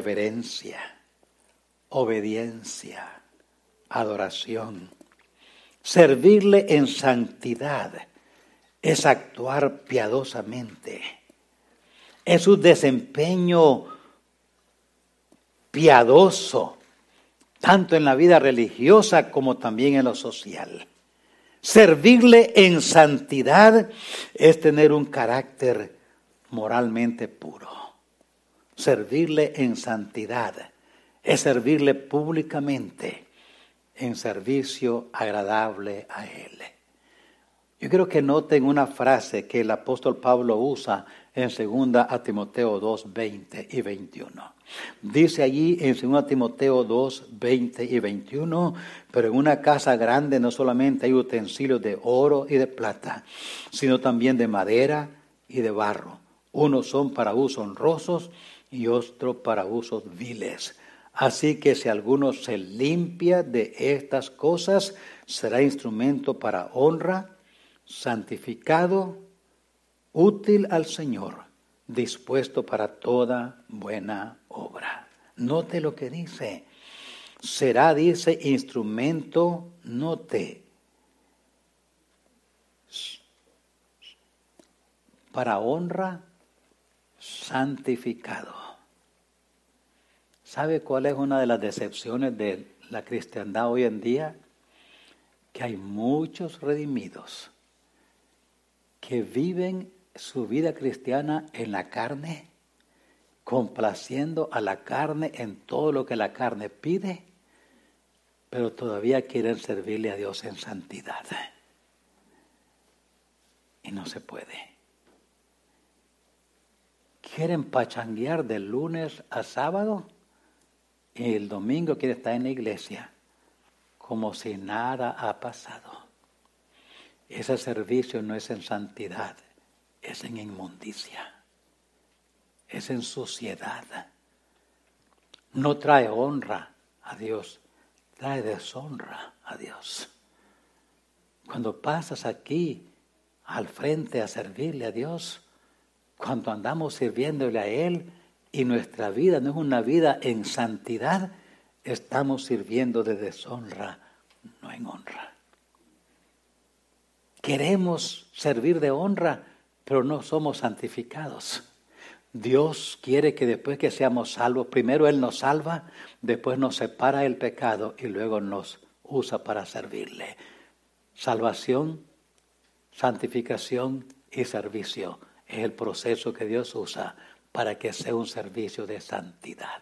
reverencia, obediencia, adoración, Servirle en santidad es actuar piadosamente. Es un desempeño piadoso, tanto en la vida religiosa como también en lo social. Servirle en santidad es tener un carácter moralmente puro. Servirle en santidad es servirle públicamente en servicio agradable a Él. Yo quiero que noten una frase que el apóstol Pablo usa en 2 a Timoteo 2, 20 y 21. Dice allí en 2 Timoteo 2, 20 y 21, pero en una casa grande no solamente hay utensilios de oro y de plata, sino también de madera y de barro. Unos son para usos honrosos y otros para usos viles. Así que si alguno se limpia de estas cosas, será instrumento para honra, santificado, útil al Señor, dispuesto para toda buena obra. Note lo que dice. Será, dice, instrumento, note, para honra, santificado. ¿Sabe cuál es una de las decepciones de la cristiandad hoy en día? Que hay muchos redimidos que viven su vida cristiana en la carne, complaciendo a la carne en todo lo que la carne pide, pero todavía quieren servirle a Dios en santidad. Y no se puede. Quieren pachanguear de lunes a sábado y el domingo quieren estar en la iglesia como si nada ha pasado. Ese servicio no es en santidad, es en inmundicia, es en suciedad. No trae honra a Dios, trae deshonra a Dios. Cuando pasas aquí al frente a servirle a Dios, cuando andamos sirviéndole a Él y nuestra vida no es una vida en santidad, estamos sirviendo de deshonra, no en honra. Queremos servir de honra, pero no somos santificados. Dios quiere que después que seamos salvos, primero Él nos salva, después nos separa del pecado y luego nos usa para servirle. Salvación, santificación y servicio es el proceso que Dios usa para que sea un servicio de santidad.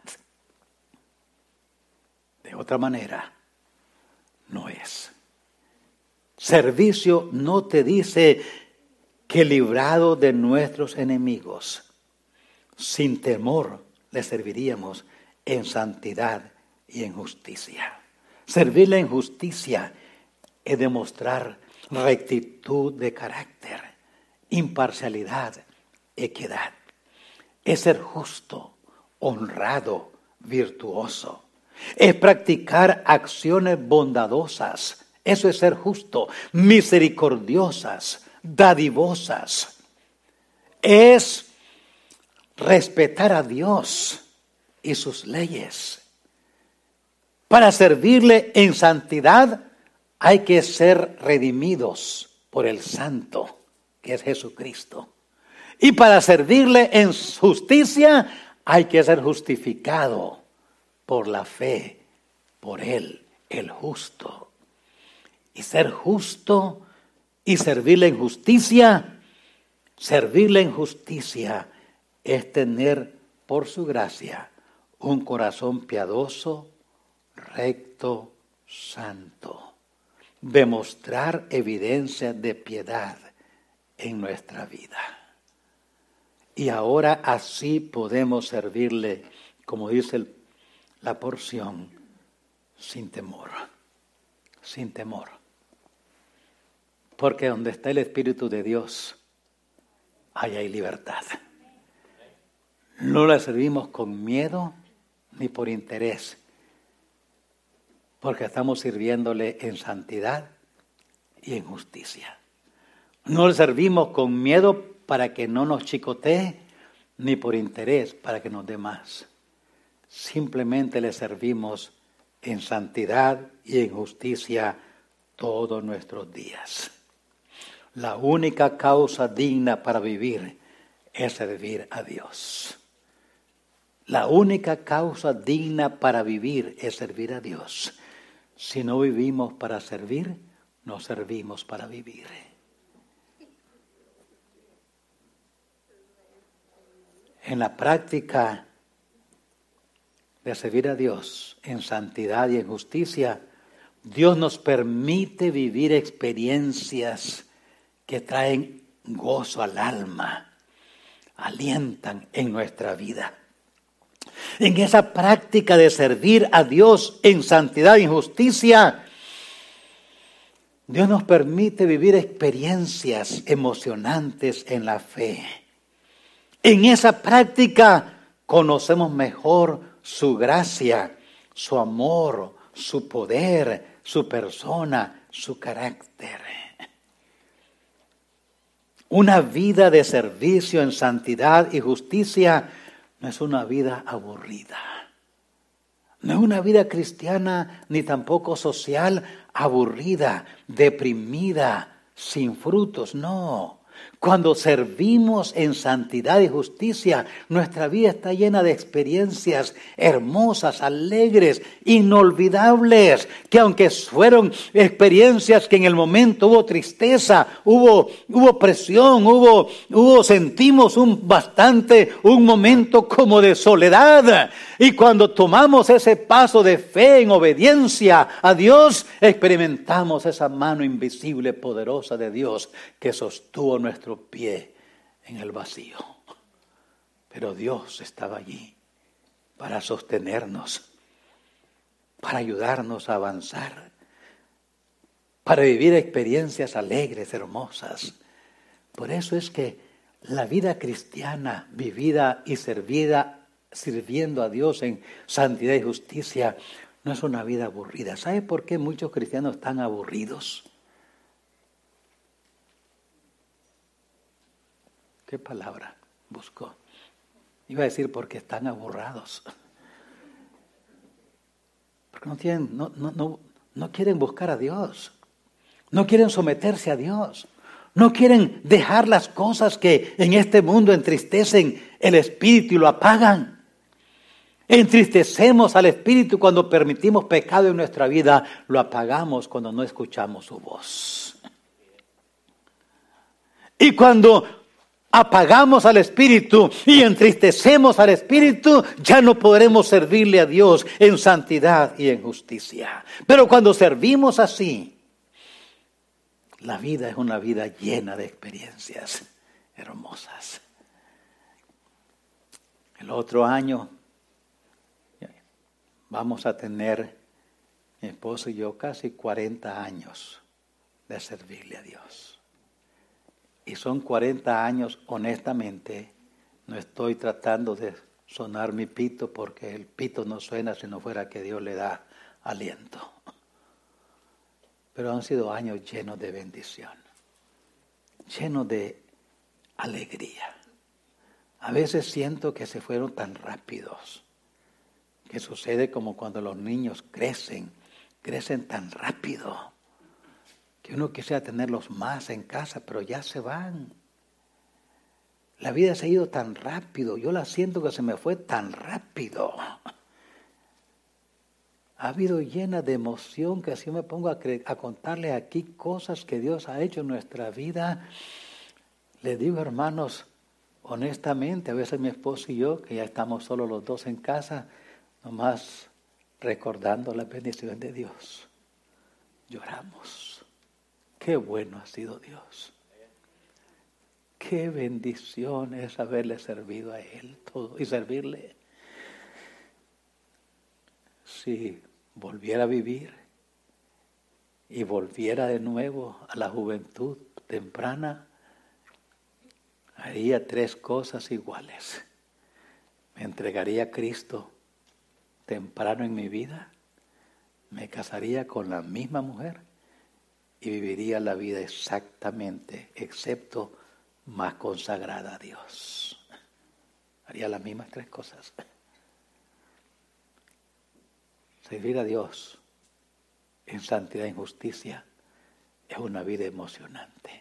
De otra manera, no es. Servicio no te dice que librado de nuestros enemigos, sin temor le serviríamos en santidad y en justicia. Servirle en justicia es demostrar rectitud de carácter, imparcialidad, equidad. Es ser justo, honrado, virtuoso. Es practicar acciones bondadosas. Eso es ser justo, misericordiosas, dadivosas. Es respetar a Dios y sus leyes. Para servirle en santidad hay que ser redimidos por el Santo, que es Jesucristo. Y para servirle en justicia hay que ser justificado por la fe, por Él, el justo. Y ser justo y servirle en justicia es tener por su gracia un corazón piadoso, recto, santo. Demostrar evidencia de piedad en nuestra vida. Y ahora así podemos servirle, como dice la porción, sin temor. Sin temor. Porque donde está el Espíritu de Dios, ahí hay libertad. No la servimos con miedo ni por interés, porque estamos sirviéndole en santidad y en justicia. No le servimos con miedo para que no nos chicotee, ni por interés para que nos dé más. Simplemente le servimos en santidad y en justicia todos nuestros días. La única causa digna para vivir es servir a Dios. La única causa digna para vivir es servir a Dios. Si no vivimos para servir, no servimos para vivir. En la práctica de servir a Dios en santidad y en justicia, Dios nos permite vivir experiencias que traen gozo al alma, alientan en nuestra vida. En esa práctica de servir a Dios en santidad y justicia, Dios nos permite vivir experiencias emocionantes en la fe. En esa práctica conocemos mejor su gracia, su amor, su poder, su persona, su carácter. Una vida de servicio en santidad y justicia no es una vida aburrida. No es una vida cristiana ni tampoco social aburrida, deprimida, sin frutos, no. Cuando servimos en santidad y justicia, nuestra vida está llena de experiencias hermosas, alegres, inolvidables, que aunque fueron experiencias que en el momento hubo tristeza, hubo presión, sentimos un momento como de soledad. Y cuando tomamos ese paso de fe en obediencia a Dios, experimentamos esa mano invisible, poderosa de Dios que sostuvo nuestro pie en el vacío. Pero Dios estaba allí para sostenernos, para ayudarnos a avanzar, para vivir experiencias alegres, hermosas. Por eso es que la vida cristiana vivida y sirviendo a Dios en santidad y justicia no es una vida aburrida. ¿Sabe por qué muchos cristianos están aburridos? ¿Qué palabra buscó? Iba a decir porque están aburrados. Porque no quieren buscar a Dios. No quieren someterse a Dios. No quieren dejar las cosas que en este mundo entristecen el espíritu y lo apagan. Entristecemos al espíritu cuando permitimos pecado en nuestra vida. Lo apagamos cuando no escuchamos su voz. Y cuando apagamos al espíritu y entristecemos al espíritu, ya no podremos servirle a Dios en santidad y en justicia. Pero cuando servimos así, la vida es una vida llena de experiencias hermosas. El otro año vamos a tener, mi esposo y yo, casi 40 años de servirle a Dios. Y son 40 años, honestamente, no estoy tratando de sonar mi pito porque el pito no suena si no fuera que Dios le da aliento. Pero han sido años llenos de bendición, llenos de alegría. A veces siento que se fueron tan rápidos, que sucede como cuando los niños crecen tan rápido, que uno quisiera tenerlos más en casa, pero ya se van. La vida se ha ido tan rápido, yo la siento que se me fue tan rápido. Ha habido llena de emoción que así me pongo a contarle aquí cosas que Dios ha hecho en nuestra vida. Le digo, hermanos, honestamente, a veces mi esposo y yo, que ya estamos solo los dos en casa, nomás recordando la bendición de Dios, lloramos. Qué bueno ha sido Dios. Qué bendición es haberle servido a Él todo y servirle. Si volviera a vivir y volviera de nuevo a la juventud temprana, haría 3 cosas iguales. Me entregaría a Cristo temprano en mi vida, me casaría con la misma mujer y viviría la vida exactamente, excepto más consagrada a Dios. Haría las mismas 3 cosas. Servir a Dios en santidad y justicia es una vida emocionante.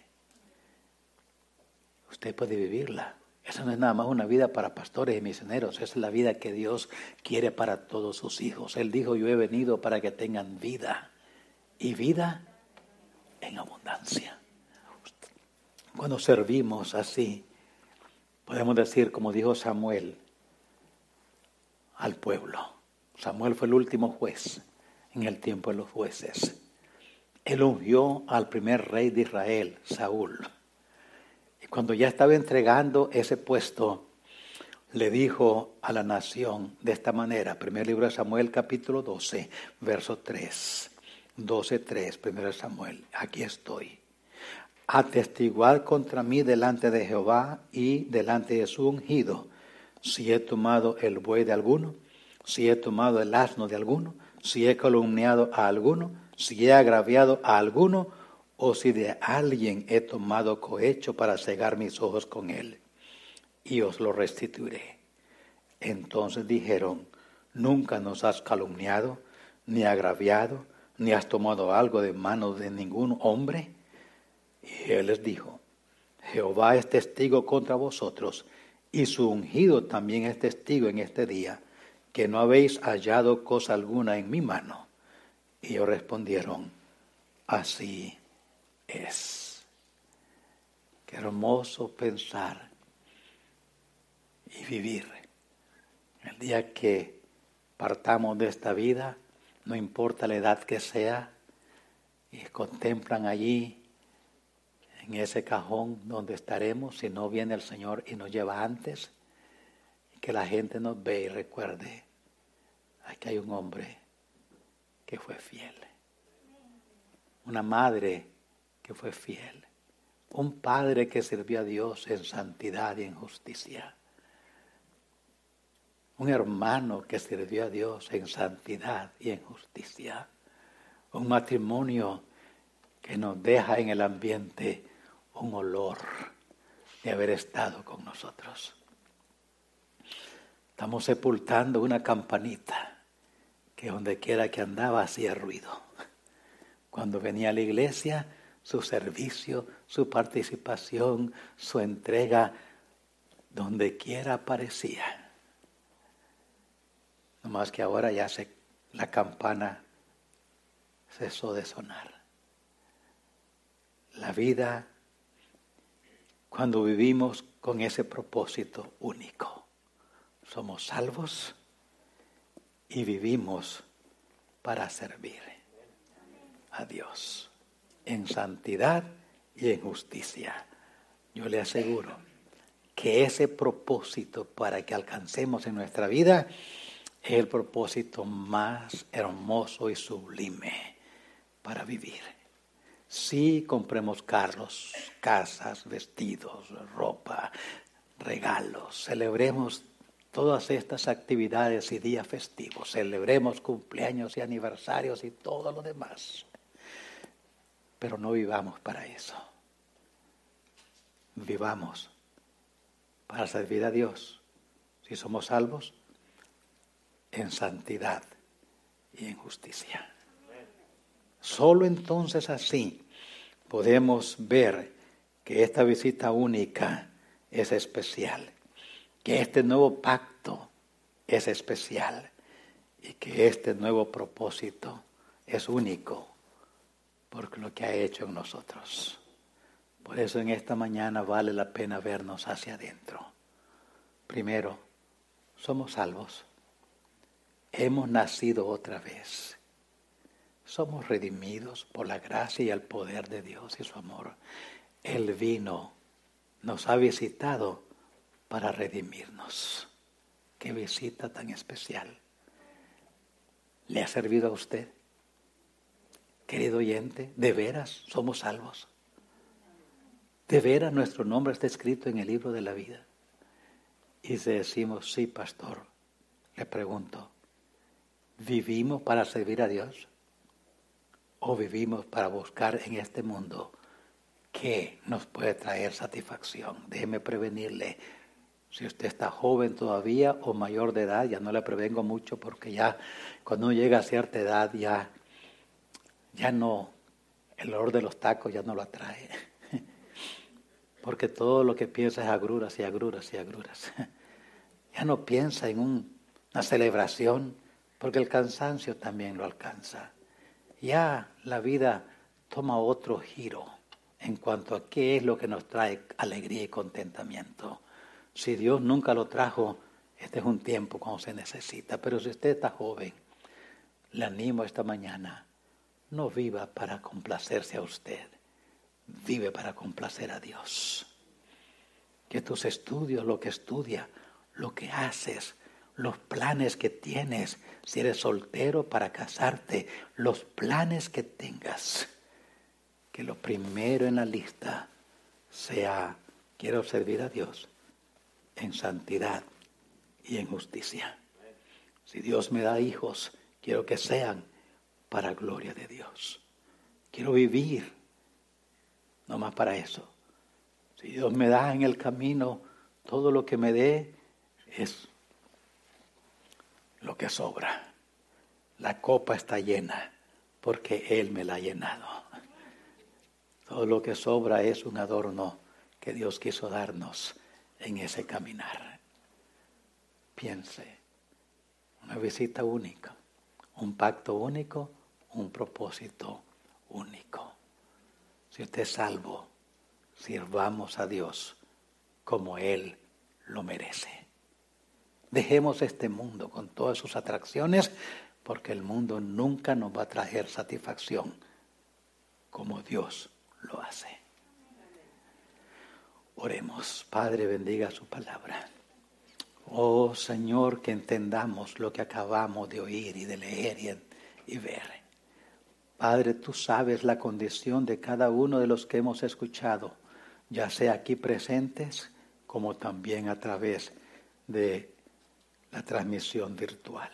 Usted puede vivirla. Esa no es nada más una vida para pastores y misioneros. Esa es la vida que Dios quiere para todos sus hijos. Él dijo, yo he venido para que tengan vida. Y vida en abundancia. Cuando servimos así, podemos decir, como dijo Samuel al pueblo. Samuel fue el último juez en el tiempo de los jueces. Él ungió al primer rey de Israel, Saúl. Y cuando ya estaba entregando ese puesto, le dijo a la nación de esta manera. Primer libro de Samuel, capítulo 12, verso 3. 12:3, primero de Samuel. Aquí estoy. Atestiguad contra mí delante de Jehová y delante de su ungido, si he tomado el buey de alguno, si he tomado el asno de alguno, si he calumniado a alguno, si he agraviado a alguno, o si de alguien he tomado cohecho para cegar mis ojos con él, y os lo restituiré. Entonces dijeron, nunca nos has calumniado, ni agraviado, ni has tomado algo de manos de ningún hombre. Y él les dijo, Jehová es testigo contra vosotros, y su ungido también es testigo en este día, que no habéis hallado cosa alguna en mi mano. Y ellos respondieron, así es. Qué hermoso pensar y vivir. El día que partamos de esta vida, no importa la edad que sea, y contemplan allí, en ese cajón donde estaremos, si no viene el Señor y nos lleva antes, y que la gente nos ve y recuerde, aquí hay un hombre que fue fiel, una madre que fue fiel, un padre que sirvió a Dios en santidad y en justicia, un hermano que sirvió a Dios en santidad y en justicia, un matrimonio que nos deja en el ambiente un olor de haber estado con nosotros. Estamos sepultando una campanita que donde quiera que andaba hacía ruido. Cuando venía a la iglesia, su servicio, su participación, su entrega, donde quiera aparecía. No más que ahora ya la campana cesó de sonar. La vida, cuando vivimos con ese propósito único, somos salvos y vivimos para servir a Dios en santidad y en justicia. Yo le aseguro que ese propósito para que alcancemos en nuestra vida es el propósito más hermoso y sublime para vivir. Sí, compremos carros, casas, vestidos, ropa, regalos, celebremos todas estas actividades y días festivos, celebremos cumpleaños y aniversarios y todo lo demás. Pero no vivamos para eso. Vivamos para servir a Dios. Si somos salvos, en santidad y en justicia. Solo entonces así podemos ver que esta visita única es especial, que este nuevo pacto es especial y que este nuevo propósito es único por lo que ha hecho en nosotros. Por eso en esta mañana vale la pena vernos hacia adentro. Primero, somos salvos. Hemos nacido otra vez. Somos redimidos por la gracia y el poder de Dios y su amor. Él vino, nos ha visitado para redimirnos. Qué visita tan especial. ¿Le ha servido a usted? Querido oyente, ¿de veras somos salvos? ¿De veras nuestro nombre está escrito en el libro de la vida? Y si decimos, sí, pastor, le pregunto, ¿vivimos para servir a Dios? ¿O vivimos para buscar en este mundo qué nos puede traer satisfacción? Déjeme prevenirle, si usted está joven todavía o mayor de edad, ya no le prevengo mucho porque ya cuando uno llega a cierta edad ya no el olor de los tacos ya no lo atrae. Porque todo lo que piensa es agruras y agruras y agruras. Ya no piensa en una celebración, porque el cansancio también lo alcanza. Ya la vida toma otro giro en cuanto a qué es lo que nos trae alegría y contentamiento. Si Dios nunca lo trajo, este es un tiempo cuando se necesita. Pero si usted está joven, le animo esta mañana, no viva para complacerse a usted, vive para complacer a Dios. Que tus estudios, lo que estudia, lo que haces, los planes que tienes, si eres soltero para casarte, los planes que tengas, que lo primero en la lista sea, quiero servir a Dios en santidad y en justicia. Si Dios me da hijos, quiero que sean para gloria de Dios. Quiero vivir, no más para eso. Si Dios me da en el camino, todo lo que me dé es lo que sobra. La copa está llena porque Él me la ha llenado. Todo lo que sobra es un adorno que Dios quiso darnos en ese caminar. Piense, una visita única, un pacto único, un propósito único. Si usted es salvo, sirvamos a Dios como Él lo merece. Dejemos este mundo con todas sus atracciones, porque el mundo nunca nos va a traer satisfacción como Dios lo hace. Oremos. Padre, bendiga su palabra. Oh Señor, que entendamos lo que acabamos de oír y de leer y ver. Padre, tú sabes la condición de cada uno de los que hemos escuchado, ya sea aquí presentes como también a través de la transmisión virtual.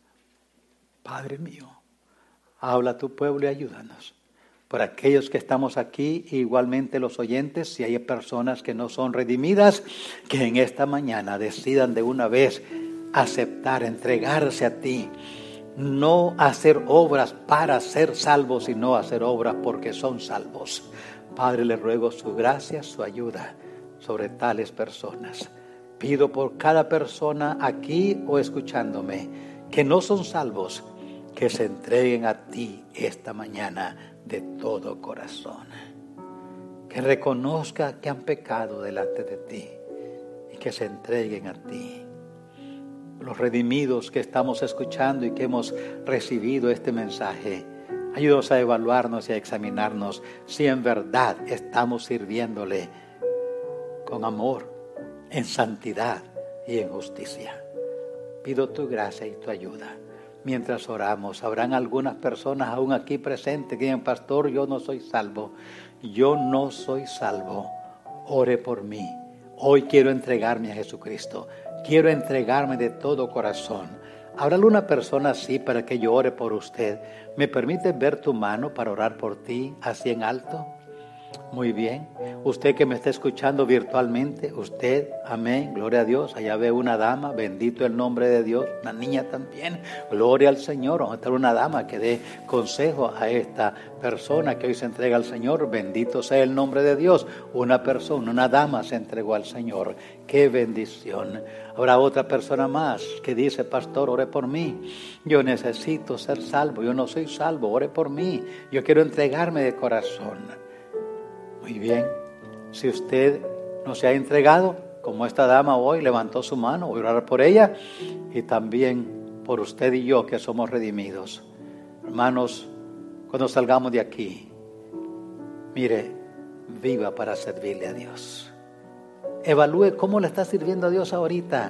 Padre mío, habla a tu pueblo y ayúdanos. Por aquellos que estamos aquí, igualmente los oyentes, si hay personas que no son redimidas, que en esta mañana decidan de una vez aceptar, entregarse a ti. No hacer obras para ser salvos, sino hacer obras porque son salvos. Padre, le ruego su gracia, su ayuda sobre tales personas. Pido por cada persona aquí o escuchándome que no son salvos, que se entreguen a ti esta mañana de todo corazón. Que reconozca que han pecado delante de ti y que se entreguen a ti. Los redimidos que estamos escuchando y que hemos recibido este mensaje, ayúdanos a evaluarnos y a examinarnos si en verdad estamos sirviéndole con amor, en santidad y en justicia. Pido tu gracia y tu ayuda. Mientras oramos, habrán algunas personas aún aquí presentes que digan, pastor, yo no soy salvo. Yo no soy salvo. Ore por mí. Hoy quiero entregarme a Jesucristo. Quiero entregarme de todo corazón. ¿Habrá alguna persona así para que yo ore por usted? ¿Me permite ver tu mano para orar por ti así en alto? Muy bien. Usted que me está escuchando virtualmente, usted, amén, gloria a Dios. Allá ve una dama, bendito el nombre de Dios. Una niña también, gloria al Señor. Vamos a tener una dama que dé consejo a esta persona que hoy se entrega al Señor. Bendito sea el nombre de Dios. Una persona, una dama se entregó al Señor. ¡Qué bendición! Habrá otra persona más que dice, pastor, ore por mí. Yo necesito ser salvo. Yo no soy salvo, ore por mí. Yo quiero entregarme de corazón. Muy bien, si usted no se ha entregado, como esta dama hoy levantó su mano, voy a orar por ella y también por usted y yo que somos redimidos. Hermanos, cuando salgamos de aquí, mire, viva para servirle a Dios. Evalúe cómo le está sirviendo a Dios ahorita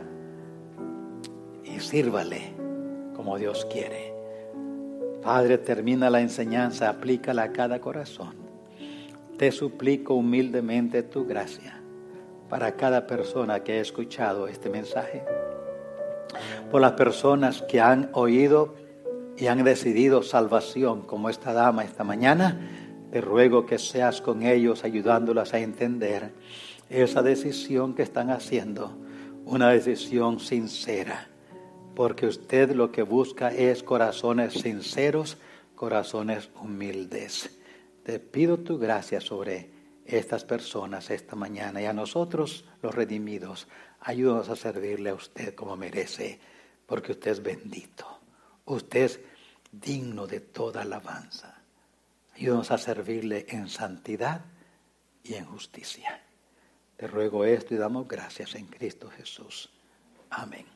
y sírvale como Dios quiere. Padre, termina la enseñanza, aplícala a cada corazón. Te suplico humildemente tu gracia para cada persona que ha escuchado este mensaje. Por las personas que han oído y han decidido salvación, como esta dama esta mañana, te ruego que seas con ellos ayudándolas a entender esa decisión que están haciendo, una decisión sincera, porque usted lo que busca es corazones sinceros, corazones humildes. Te pido tu gracia sobre estas personas esta mañana y a nosotros los redimidos. Ayúdanos a servirle a usted como merece, porque usted es bendito. Usted es digno de toda alabanza. Ayúdanos a servirle en santidad y en justicia. Te ruego esto y damos gracias en Cristo Jesús. Amén.